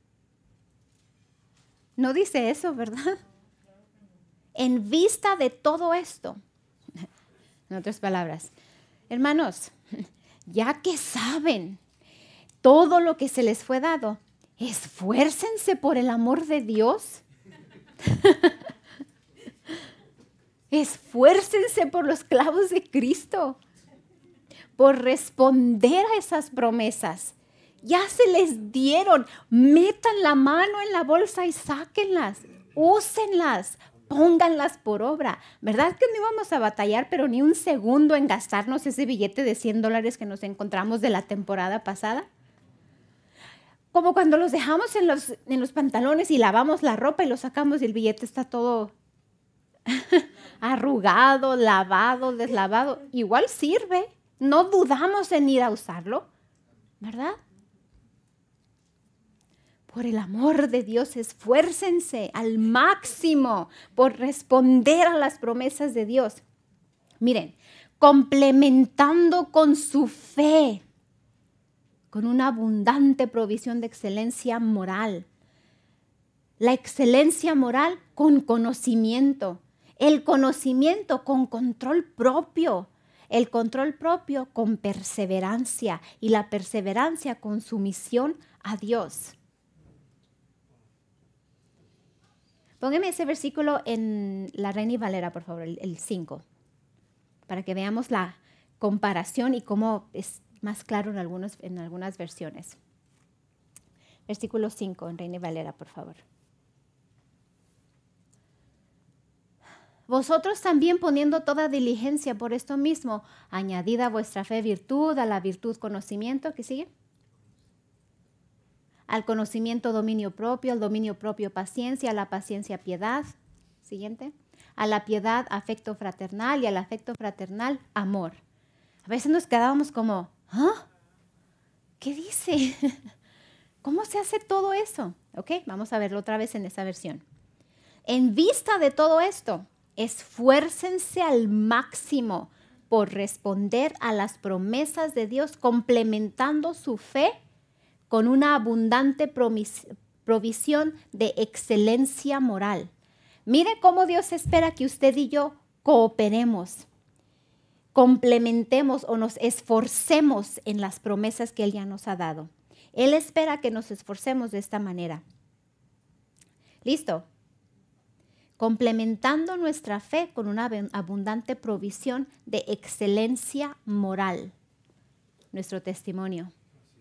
No dice eso, ¿verdad? En vista de todo esto, en otras palabras, hermanos, ya que saben todo lo que se les fue dado, esfuércense por el amor de Dios. Esfuércense por los clavos de Cristo, por responder a esas promesas. Ya se les dieron, metan la mano en la bolsa y sáquenlas, úsenlas. Pónganlas por obra. ¿Verdad que no íbamos a batallar, pero ni un segundo en gastarnos ese billete de cien dólares que nos encontramos de la temporada pasada? Como cuando los dejamos en los, en los pantalones y lavamos la ropa y lo sacamos y el billete está todo arrugado, lavado, deslavado. Igual sirve. No dudamos en ir a usarlo, ¿verdad? Por el amor de Dios, esfuércense al máximo por responder a las promesas de Dios. Miren, complementando con su fe, con una abundante provisión de excelencia moral. La excelencia moral con conocimiento, el conocimiento con control propio, el control propio con perseverancia y la perseverancia con sumisión a Dios. Póngame ese versículo en la Reina y Valera, por favor, el cinco, para que veamos la comparación y cómo es más claro en, algunos, en algunas versiones. Versículo cinco en Reina y Valera, por favor. Vosotros también poniendo toda diligencia por esto mismo, añadida a vuestra fe virtud, a la virtud conocimiento, ¿qué sigue? Al conocimiento dominio propio, al dominio propio paciencia, a la paciencia piedad. Siguiente. A la piedad afecto fraternal y al afecto fraternal amor. A veces nos quedábamos como, ¿ah? ¿qué dice? ¿Cómo se hace todo eso? Ok, vamos a verlo otra vez en esa versión. En vista de todo esto, esfuércense al máximo por responder a las promesas de Dios, complementando su fe con una abundante provisión de excelencia moral. Mire cómo Dios espera que usted y yo cooperemos, complementemos o nos esforcemos en las promesas que Él ya nos ha dado. Él espera que nos esforcemos de esta manera. ¿Listo? Complementando nuestra fe con una abundante provisión de excelencia moral. Nuestro testimonio.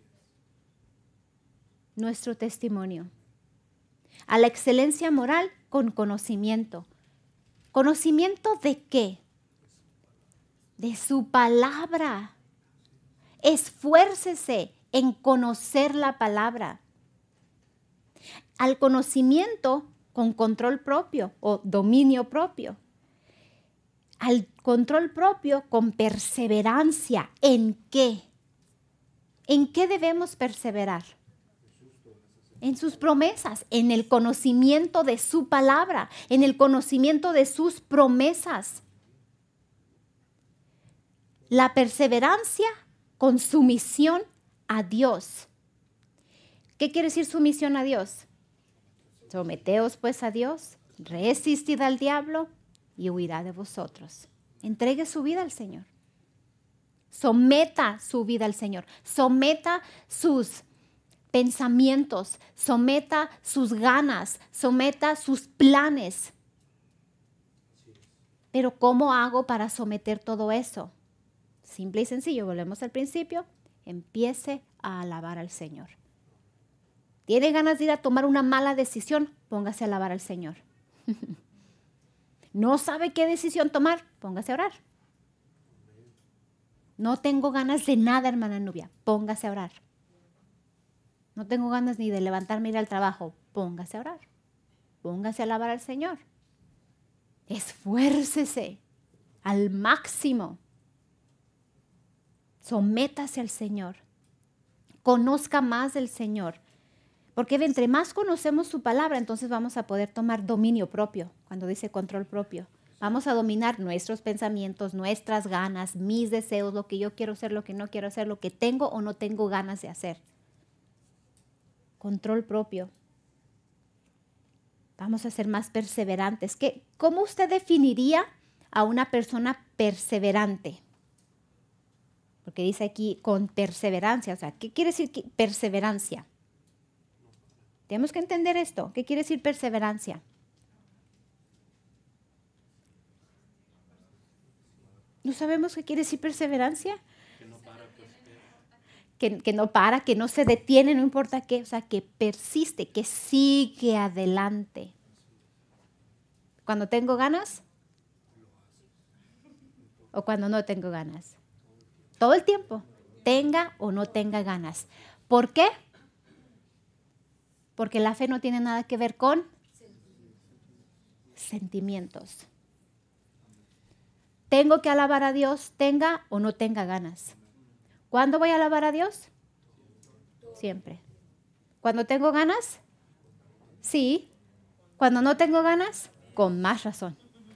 Nuestro testimonio. A la excelencia moral con conocimiento. ¿Conocimiento de qué? De su palabra. Esfuércese en conocer la palabra. Al conocimiento con control propio o dominio propio. Al control propio con perseverancia. ¿En qué? ¿En qué debemos perseverar? En sus promesas, en el conocimiento de su palabra, en el conocimiento de sus promesas. La perseverancia con sumisión a Dios. ¿Qué quiere decir sumisión a Dios? Someteos pues a Dios, resistid al diablo y huirá de vosotros. Entregue su vida al Señor. Someta su vida al Señor. Someta sus pensamientos, someta sus ganas, someta sus planes. Pero ¿cómo hago para someter todo eso? Simple y sencillo, volvemos al principio, empiece a alabar al Señor. ¿Tiene ganas de ir a tomar una mala decisión? Póngase a alabar al Señor. ¿No sabe qué decisión tomar? Póngase a orar. No tengo ganas de nada, hermana Nubia, póngase a orar. No tengo ganas ni de levantarme e ir al trabajo, póngase a orar. Póngase a alabar al Señor. Esfuércese al máximo. Sométase al Señor. Conozca más del Señor. Porque entre más conocemos su palabra, entonces vamos a poder tomar dominio propio. Cuando dice control propio. Vamos a dominar nuestros pensamientos, nuestras ganas, mis deseos, lo que yo quiero hacer, lo que no quiero hacer, lo que tengo o no tengo ganas de hacer. Control propio. Vamos a ser más perseverantes. ¿Qué, ¿Cómo usted definiría a una persona perseverante? Porque dice aquí con perseverancia. O sea, ¿qué quiere decir perseverancia? Tenemos que entender esto. ¿Qué quiere decir perseverancia? ¿No sabemos qué quiere decir perseverancia? Que no para, pues, que, que no para, que no se detiene, no importa qué. O sea, que persiste, que sigue adelante. Cuando tengo ganas o cuando no tengo ganas. Todo el tiempo, tenga o no tenga ganas. ¿Por qué? Porque la fe no tiene nada que ver con sentimientos. Tengo que alabar a Dios, tenga o no tenga ganas. ¿Cuándo voy a alabar a Dios? Siempre. ¿Cuando tengo ganas? Sí. ¿Cuando no tengo ganas? Con más razón.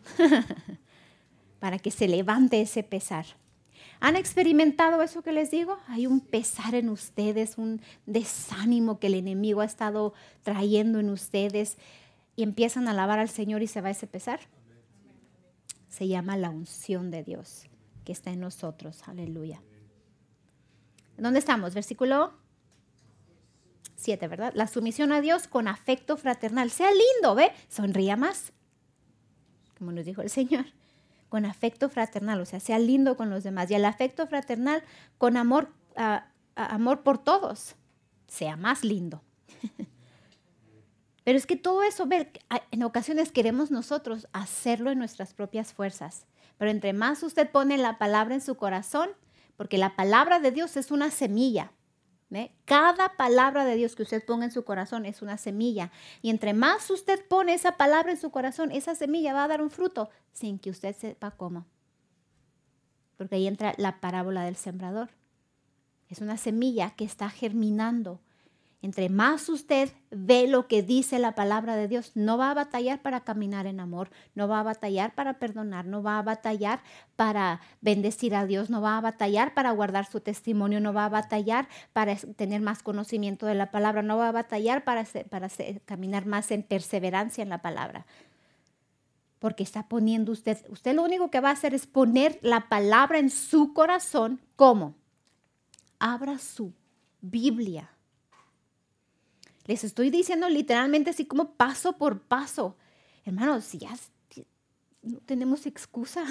Para que se levante ese pesar. ¿Han experimentado eso que les digo? Hay un pesar en ustedes, un desánimo que el enemigo ha estado trayendo en ustedes y empiezan a alabar al Señor y se va ese pesar. Se llama la unción de Dios que está en nosotros. Aleluya. ¿Dónde estamos? Versículo siete, ¿verdad? La sumisión a Dios con afecto fraternal. Sea lindo, ¿ve? Sonría más. Como nos dijo el Señor. Con afecto fraternal, o sea, sea lindo con los demás. Y el afecto fraternal con amor, uh, uh, amor por todos. Sea más lindo. Pero es que todo eso, ver, en ocasiones queremos nosotros hacerlo en nuestras propias fuerzas. Pero entre más usted pone la palabra en su corazón, porque la palabra de Dios es una semilla. ¿Ve? Cada palabra de Dios que usted ponga en su corazón es una semilla. Y entre más usted pone esa palabra en su corazón, esa semilla va a dar un fruto sin que usted sepa cómo. Porque ahí entra la parábola del sembrador. Es una semilla que está germinando. Entre más usted ve lo que dice la palabra de Dios, no va a batallar para caminar en amor, no va a batallar para perdonar, no va a batallar para bendecir a Dios, no va a batallar para guardar su testimonio, no va a batallar para tener más conocimiento de la palabra, no va a batallar para, ser, para ser, caminar más en perseverancia en la palabra. Porque está poniendo usted, usted lo único que va a hacer es poner la palabra en su corazón. ¿Cómo? Abra su Biblia. Les estoy diciendo literalmente así como paso por paso. Hermanos, ya no tenemos excusa.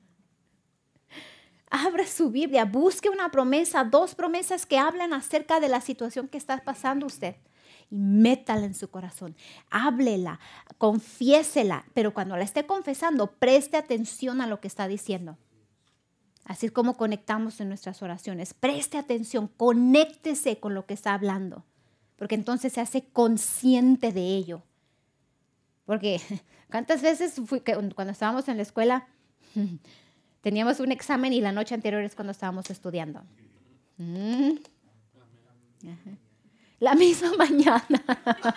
Abra su Biblia, busque una promesa, dos promesas que hablan acerca de la situación que está pasando usted. Y métala en su corazón, háblela, confiésela, pero cuando la esté confesando, preste atención a lo que está diciendo. Así es como conectamos en nuestras oraciones. Preste atención, conéctese con lo que está hablando, porque entonces se hace consciente de ello. Porque ¿cuántas veces fui, que cuando estábamos en la escuela teníamos un examen y la noche anterior es cuando estábamos estudiando? Mm. Ajá. La misma mañana.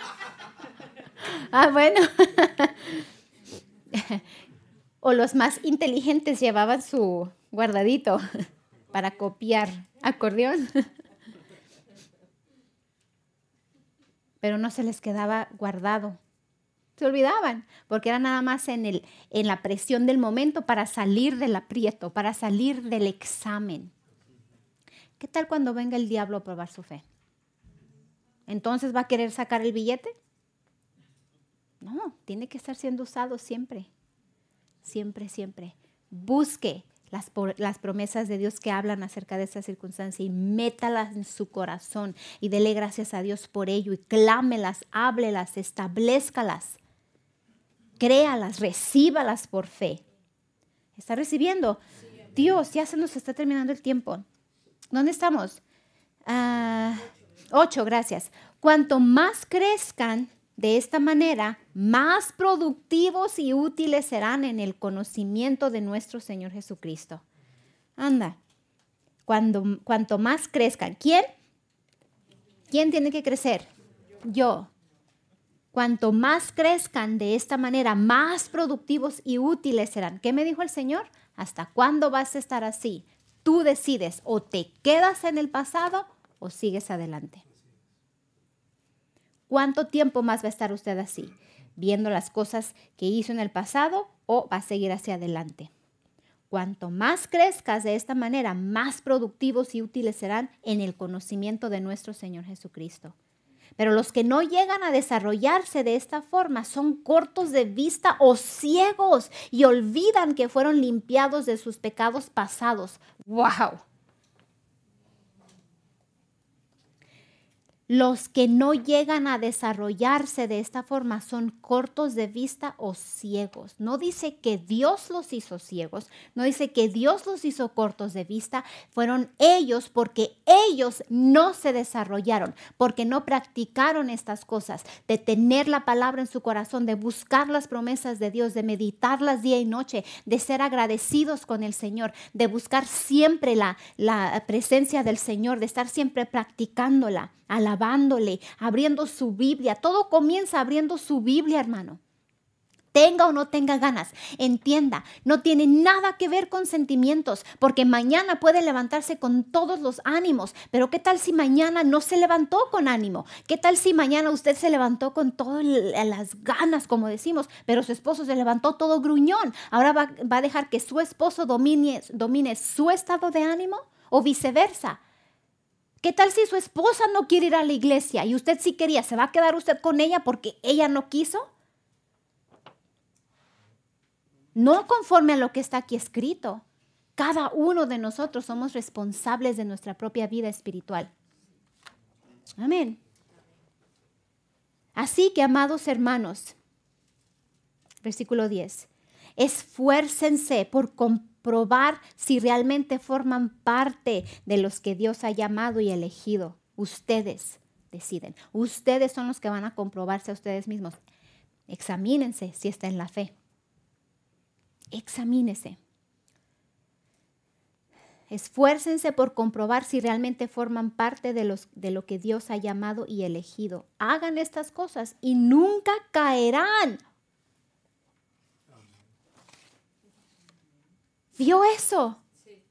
Ah, bueno. O los más inteligentes llevaban su guardadito para copiar acordeón. Pero no se les quedaba guardado. Se olvidaban, porque era nada más en, el, en la presión del momento para salir del aprieto, para salir del examen. ¿Qué tal cuando venga el diablo a probar su fe? ¿Entonces va a querer sacar el billete? No, tiene que estar siendo usado siempre. Siempre, siempre. Busque las, las promesas de Dios que hablan acerca de esa circunstancia y métalas en su corazón y dele gracias a Dios por ello y clámelas, háblelas, establezcalas, créalas, recíbalas por fe. ¿Está recibiendo? Dios, ya se nos está terminando el tiempo. ¿Dónde estamos? Ah... Uh, Ocho, gracias. Cuanto más crezcan de esta manera, más productivos y útiles serán en el conocimiento de nuestro Señor Jesucristo. Anda, cuando, cuanto más crezcan. ¿Quién? ¿Quién tiene que crecer? Yo. Cuanto más crezcan de esta manera, más productivos y útiles serán. ¿Qué me dijo el Señor? ¿Hasta cuándo vas a estar así? Tú decides, o te quedas en el pasado o sigues adelante. ¿Cuánto tiempo más va a estar usted así? ¿Viendo las cosas que hizo en el pasado o va a seguir hacia adelante? Cuanto más crezcas de esta manera, más productivos y útiles serán en el conocimiento de nuestro Señor Jesucristo. Pero los que no llegan a desarrollarse de esta forma son cortos de vista o ciegos y olvidan que fueron limpiados de sus pecados pasados. ¡Wow! Los que no llegan a desarrollarse de esta forma son cortos de vista o ciegos. No dice que Dios los hizo ciegos, no dice que Dios los hizo cortos de vista. Fueron ellos porque ellos no se desarrollaron, porque no practicaron estas cosas, de tener la palabra en su corazón, de buscar las promesas de Dios, de meditarlas día y noche, de ser agradecidos con el Señor, de buscar siempre la, la presencia del Señor, de estar siempre practicándola, alabándole, abriendo su Biblia. Todo comienza abriendo su Biblia, hermano. Tenga o no tenga ganas, entienda, no tiene nada que ver con sentimientos, porque mañana puede levantarse con todos los ánimos, pero ¿qué tal si mañana no se levantó con ánimo? ¿Qué tal si mañana usted se levantó con todas las ganas, como decimos, pero su esposo se levantó todo gruñón? ¿Ahora va, va a dejar que su esposo domine, domine su estado de ánimo o viceversa? ¿Qué tal si su esposa no quiere ir a la iglesia y usted sí quería? ¿Se va a quedar usted con ella porque ella no quiso? No conforme a lo que está aquí escrito. Cada uno de nosotros somos responsables de nuestra propia vida espiritual. Amén. Así que, amados hermanos, versículo diez, esfuércense por comprobar si realmente forman parte de los que Dios ha llamado y elegido. Ustedes deciden. Ustedes son los que van a comprobarse a ustedes mismos. Examínense si está en la fe. Examínese. Esfuércense por comprobar si realmente forman parte de, los, de lo que Dios ha llamado y elegido. Hagan estas cosas y nunca caerán. ¿Vio eso?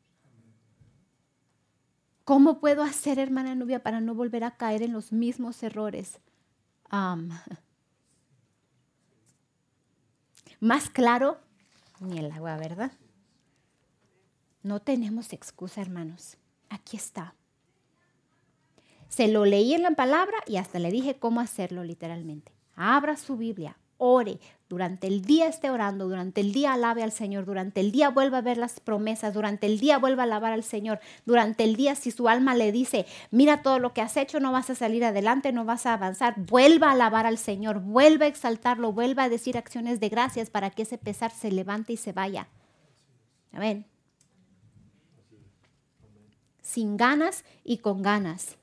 ¿Cómo puedo hacer, hermana Nubia, para no volver a caer en los mismos errores? Um, más claro, ni el agua, ¿verdad? No tenemos excusa, hermanos. Aquí está. Se lo leí en la palabra y hasta le dije cómo hacerlo literalmente. Abra su Biblia, ore. Durante el día esté orando, durante el día alabe al Señor, durante el día vuelva a ver las promesas, durante el día vuelva a alabar al Señor, durante el día si su alma le dice, mira todo lo que has hecho, no vas a salir adelante, no vas a avanzar, vuelva a alabar al Señor, vuelva a exaltarlo, vuelva a decir acciones de gracias para que ese pesar se levante y se vaya. Amén. Sin ganas y con ganas.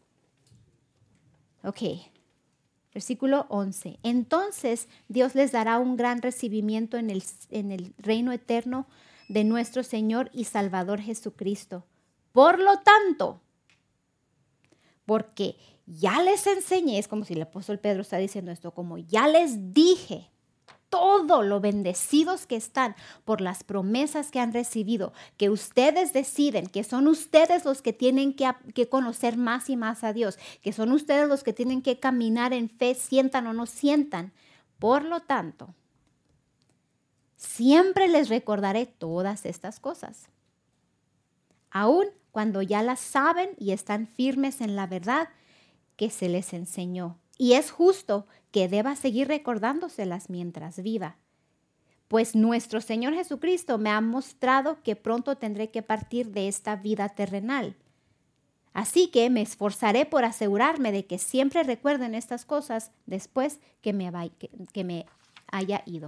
Ok. Versículo once. Entonces Dios les dará un gran recibimiento en el, en el reino eterno de nuestro Señor y Salvador Jesucristo. Por lo tanto, porque ya les enseñé, es como si el apóstol Pedro está diciendo esto, como ya les dije, todo lo bendecidos que están por las promesas que han recibido, que ustedes deciden, que son ustedes los que tienen que, que conocer más y más a Dios, que son ustedes los que tienen que caminar en fe, sientan o no sientan. Por lo tanto, siempre les recordaré todas estas cosas, aun cuando ya las saben y están firmes en la verdad que se les enseñó. Y es justo que deba seguir recordándoselas mientras viva. Pues nuestro Señor Jesucristo me ha mostrado que pronto tendré que partir de esta vida terrenal. Así que me esforzaré por asegurarme de que siempre recuerden estas cosas después que me, que, que me haya ido.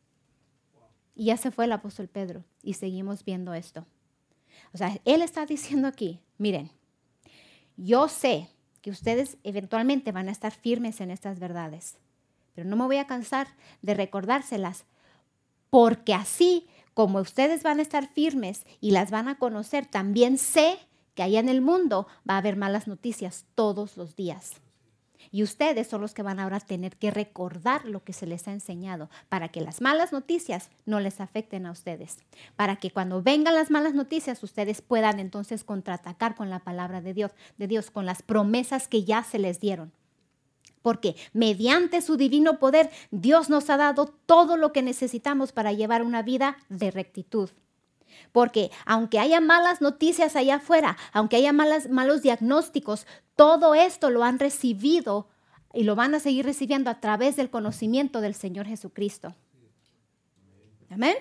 Y ya se fue el apóstol Pedro y seguimos viendo esto. O sea, él está diciendo aquí, miren, yo sé que ustedes eventualmente van a estar firmes en estas verdades. Pero no me voy a cansar de recordárselas, porque así como ustedes van a estar firmes y las van a conocer, también sé que allá en el mundo va a haber malas noticias todos los días. Y ustedes son los que van ahora a tener que recordar lo que se les ha enseñado para que las malas noticias no les afecten a ustedes. Para que cuando vengan las malas noticias ustedes puedan entonces contraatacar con la palabra de Dios, de Dios, con las promesas que ya se les dieron. Porque mediante su divino poder Dios nos ha dado todo lo que necesitamos para llevar una vida de rectitud. Porque aunque haya malas noticias allá afuera, aunque haya malas, malos diagnósticos, todo esto lo han recibido y lo van a seguir recibiendo a través del conocimiento del Señor Jesucristo. ¿Amén?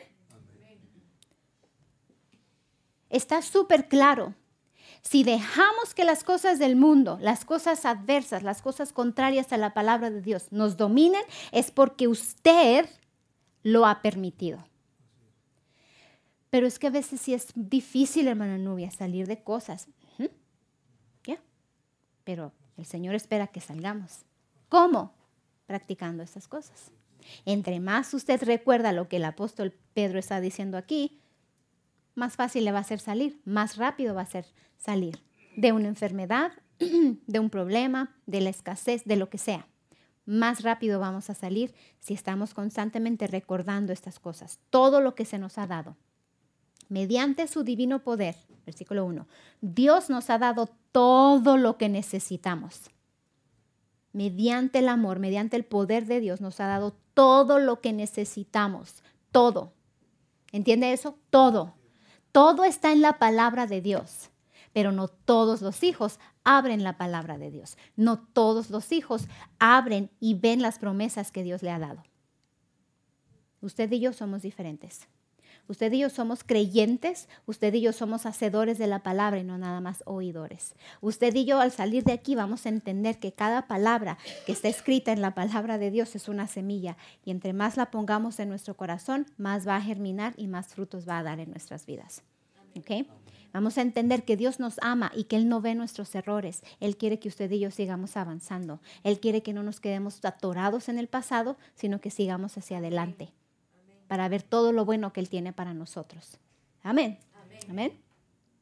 Está súper claro. Si dejamos que las cosas del mundo, las cosas adversas, las cosas contrarias a la palabra de Dios nos dominen, es porque usted lo ha permitido. Pero es que a veces sí es difícil, hermana Nubia, salir de cosas. Uh-huh. ¿Ya? Pero el Señor espera que salgamos. ¿Cómo? Practicando estas cosas. Entre más usted recuerda lo que el apóstol Pedro está diciendo aquí, más fácil le va a hacer salir, más rápido va a ser salir de una enfermedad, de un problema, de la escasez, de lo que sea. Más rápido vamos a salir si estamos constantemente recordando estas cosas, todo lo que se nos ha dado. Mediante su divino poder, versículo uno, Dios nos ha dado todo lo que necesitamos. Mediante el amor, mediante el poder de Dios nos ha dado todo lo que necesitamos, todo. ¿Entiende eso? Todo. Todo está en la palabra de Dios, pero no todos los hijos abren la palabra de Dios. No todos los hijos abren y ven las promesas que Dios le ha dado. Usted y yo somos diferentes. Usted y yo somos creyentes, usted y yo somos hacedores de la palabra y no nada más oidores. Usted y yo al salir de aquí vamos a entender que cada palabra que está escrita en la palabra de Dios es una semilla y entre más la pongamos en nuestro corazón, más va a germinar y más frutos va a dar en nuestras vidas. ¿Okay? Vamos a entender que Dios nos ama y que Él no ve nuestros errores. Él quiere que usted y yo sigamos avanzando. Él quiere que no nos quedemos atorados en el pasado, sino que sigamos hacia adelante. Para ver todo lo bueno que Él tiene para nosotros. Amén. Amén. Amén.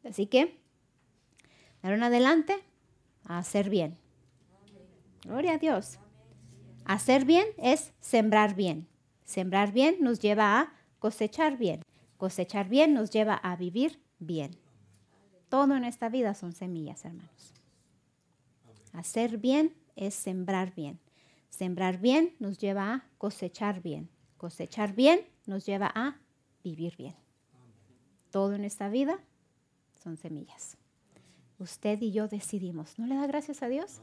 Así que, de ahora en adelante, a hacer bien. Gloria a Dios. Hacer bien es sembrar bien. Sembrar bien nos lleva a cosechar bien. Cosechar bien nos lleva a vivir bien. Todo en esta vida son semillas, hermanos. Hacer bien es sembrar bien. Sembrar bien nos lleva a cosechar bien. Cosechar bien nos lleva a vivir bien. Todo en esta vida son semillas. Usted y yo decidimos. ¿No le da gracias a Dios?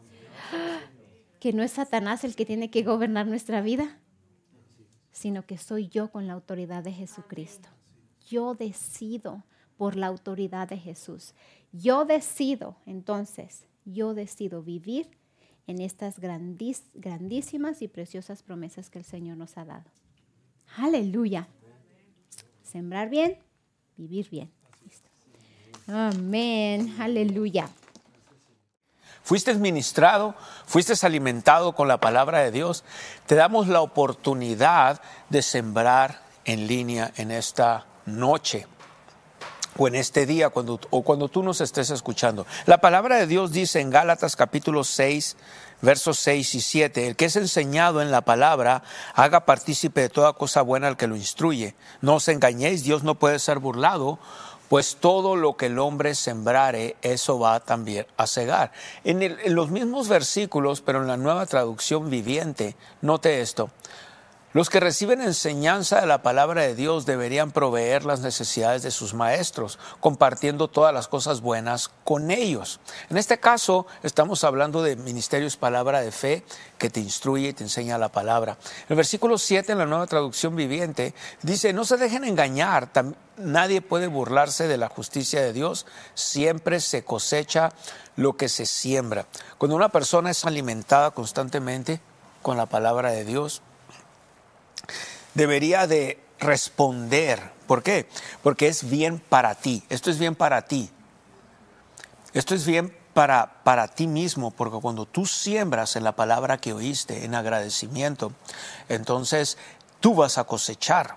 Que no es Satanás el que tiene que gobernar nuestra vida, sino que soy yo con la autoridad de Jesucristo. Yo decido por la autoridad de Jesús. Yo decido, entonces, yo decido vivir en estas grandís, grandísimas y preciosas promesas que el Señor nos ha dado. Aleluya. Sembrar bien, vivir bien. Listo. Amén. Aleluya. Fuiste ministrado, fuiste alimentado con la palabra de Dios. Te damos la oportunidad de sembrar en línea en esta noche o en este día cuando, o cuando tú nos estés escuchando. La palabra de Dios dice en Gálatas capítulo seis, versos seis y siete, el que es enseñado en la palabra, haga partícipe de toda cosa buena al que lo instruye. No os engañéis, Dios no puede ser burlado, pues todo lo que el hombre sembrare, eso va también a segar. En, el, en los mismos versículos, pero en la Nueva Traducción Viviente, note esto. Los que reciben enseñanza de la palabra de Dios deberían proveer las necesidades de sus maestros, compartiendo todas las cosas buenas con ellos. En este caso, estamos hablando de ministerios palabra de fe que te instruye y te enseña la palabra. El versículo siete en la Nueva Traducción Viviente dice, no se dejen engañar, nadie puede burlarse de la justicia de Dios, siempre se cosecha lo que se siembra. Cuando una persona es alimentada constantemente con la palabra de Dios, debería de responder. ¿Por qué? Porque es bien para ti. Esto es bien para ti. Esto es bien para, para ti mismo, porque cuando tú siembras en la palabra que oíste, en agradecimiento, entonces tú vas a cosechar.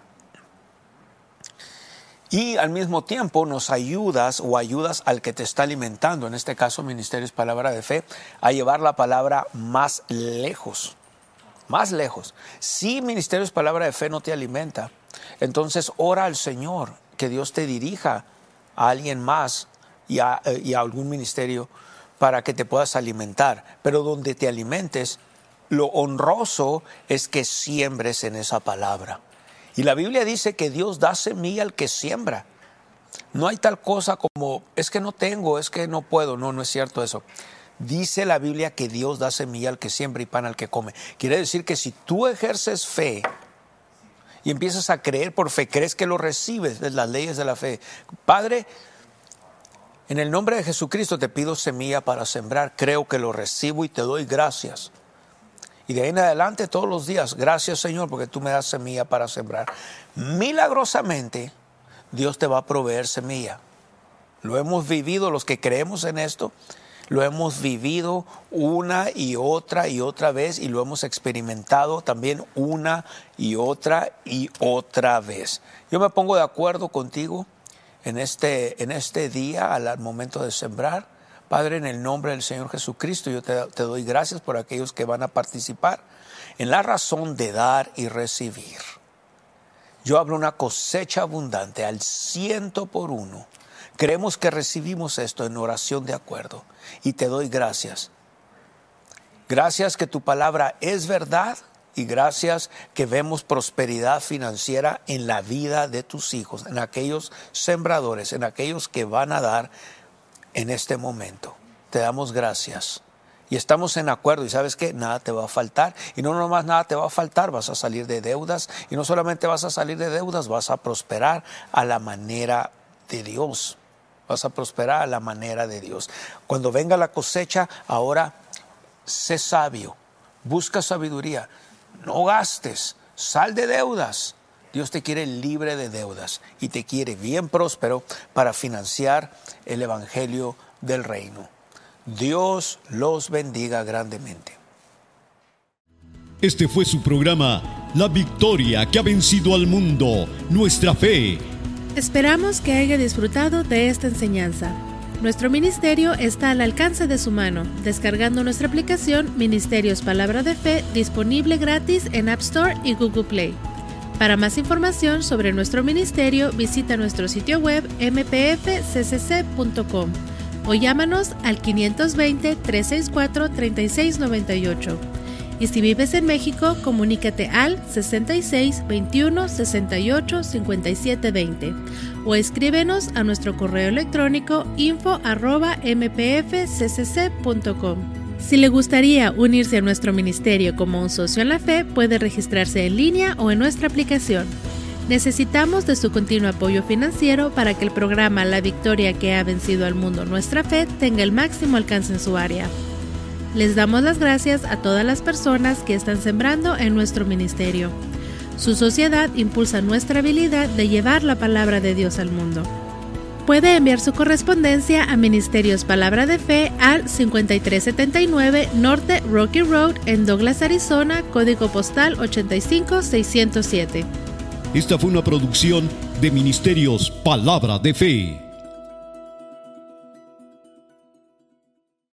Y al mismo tiempo nos ayudas o ayudas al que te está alimentando, en este caso Ministerios Palabra de Fe, a llevar la palabra más lejos. Más lejos. Si Ministerios Palabra de Fe no te alimenta, entonces ora al Señor que Dios te dirija a alguien más y a, y a algún ministerio para que te puedas alimentar. Pero donde te alimentes, lo honroso es que siembres en esa palabra. Y la Biblia dice que Dios da semilla al que siembra. No hay tal cosa como, es que no tengo, es que no puedo. No, no es cierto eso. Dice la Biblia que Dios da semilla al que siembra y pan al que come. Quiere decir que si tú ejerces fe y empiezas a creer por fe, crees que lo recibes, de las leyes de la fe. Padre, en el nombre de Jesucristo te pido semilla para sembrar. Creo que lo recibo y te doy gracias. Y de ahí en adelante todos los días, gracias Señor porque tú me das semilla para sembrar. Milagrosamente Dios te va a proveer semilla. Lo hemos vivido los que creemos en esto. Lo hemos vivido una y otra y otra vez y lo hemos experimentado también una y otra y otra vez. Yo me pongo de acuerdo contigo en este, en este día al momento de sembrar. Padre, en el nombre del Señor Jesucristo, yo te, te doy gracias por aquellos que van a participar en la razón de dar y recibir. Yo hablo una cosecha abundante al ciento por uno. Creemos que recibimos esto en oración de acuerdo y te doy gracias. Gracias que tu palabra es verdad y gracias que vemos prosperidad financiera en la vida de tus hijos, en aquellos sembradores, en aquellos que van a dar en este momento. Te damos gracias y estamos en acuerdo y sabes que nada te va a faltar y no nomás nada te va a faltar, vas a salir de deudas y no solamente vas a salir de deudas, vas a prosperar a la manera de Dios. Vas a prosperar a la manera de Dios. Cuando venga la cosecha, ahora sé sabio, busca sabiduría, no gastes, sal de deudas. Dios te quiere libre de deudas y te quiere bien próspero para financiar el evangelio del reino. Dios los bendiga grandemente. Este fue su programa, La Victoria que ha vencido al mundo, nuestra fe. Esperamos que haya disfrutado de esta enseñanza. Nuestro ministerio está al alcance de su mano, descargando nuestra aplicación Ministerios Palabra de Fe, disponible gratis en App Store y Google Play. Para más información sobre nuestro ministerio, visita nuestro sitio web m p f c c c punto com o llámanos al quinientos veinte, trescientos sesenta y cuatro, treinta y seis noventa y ocho. Y si vives en México, comunícate al sesenta y seis, veintiuno, sesenta y ocho, cincuenta y siete veinte o escríbenos a nuestro correo electrónico info arroba m p f c c c punto com. Si le gustaría unirse a nuestro ministerio como un socio en la fe, puede registrarse en línea o en nuestra aplicación. Necesitamos de su continuo apoyo financiero para que el programa La Victoria que ha vencido al mundo, nuestra fe, tenga el máximo alcance en su área. Les damos las gracias a todas las personas que están sembrando en nuestro ministerio. Su sociedad impulsa nuestra habilidad de llevar la palabra de Dios al mundo. Puede enviar su correspondencia a Ministerios Palabra de Fe al cincuenta y tres setenta y nueve Norte Rocky Road en Douglas, Arizona, código postal ochenta y cinco seiscientos siete. Esta fue una producción de Ministerios Palabra de Fe.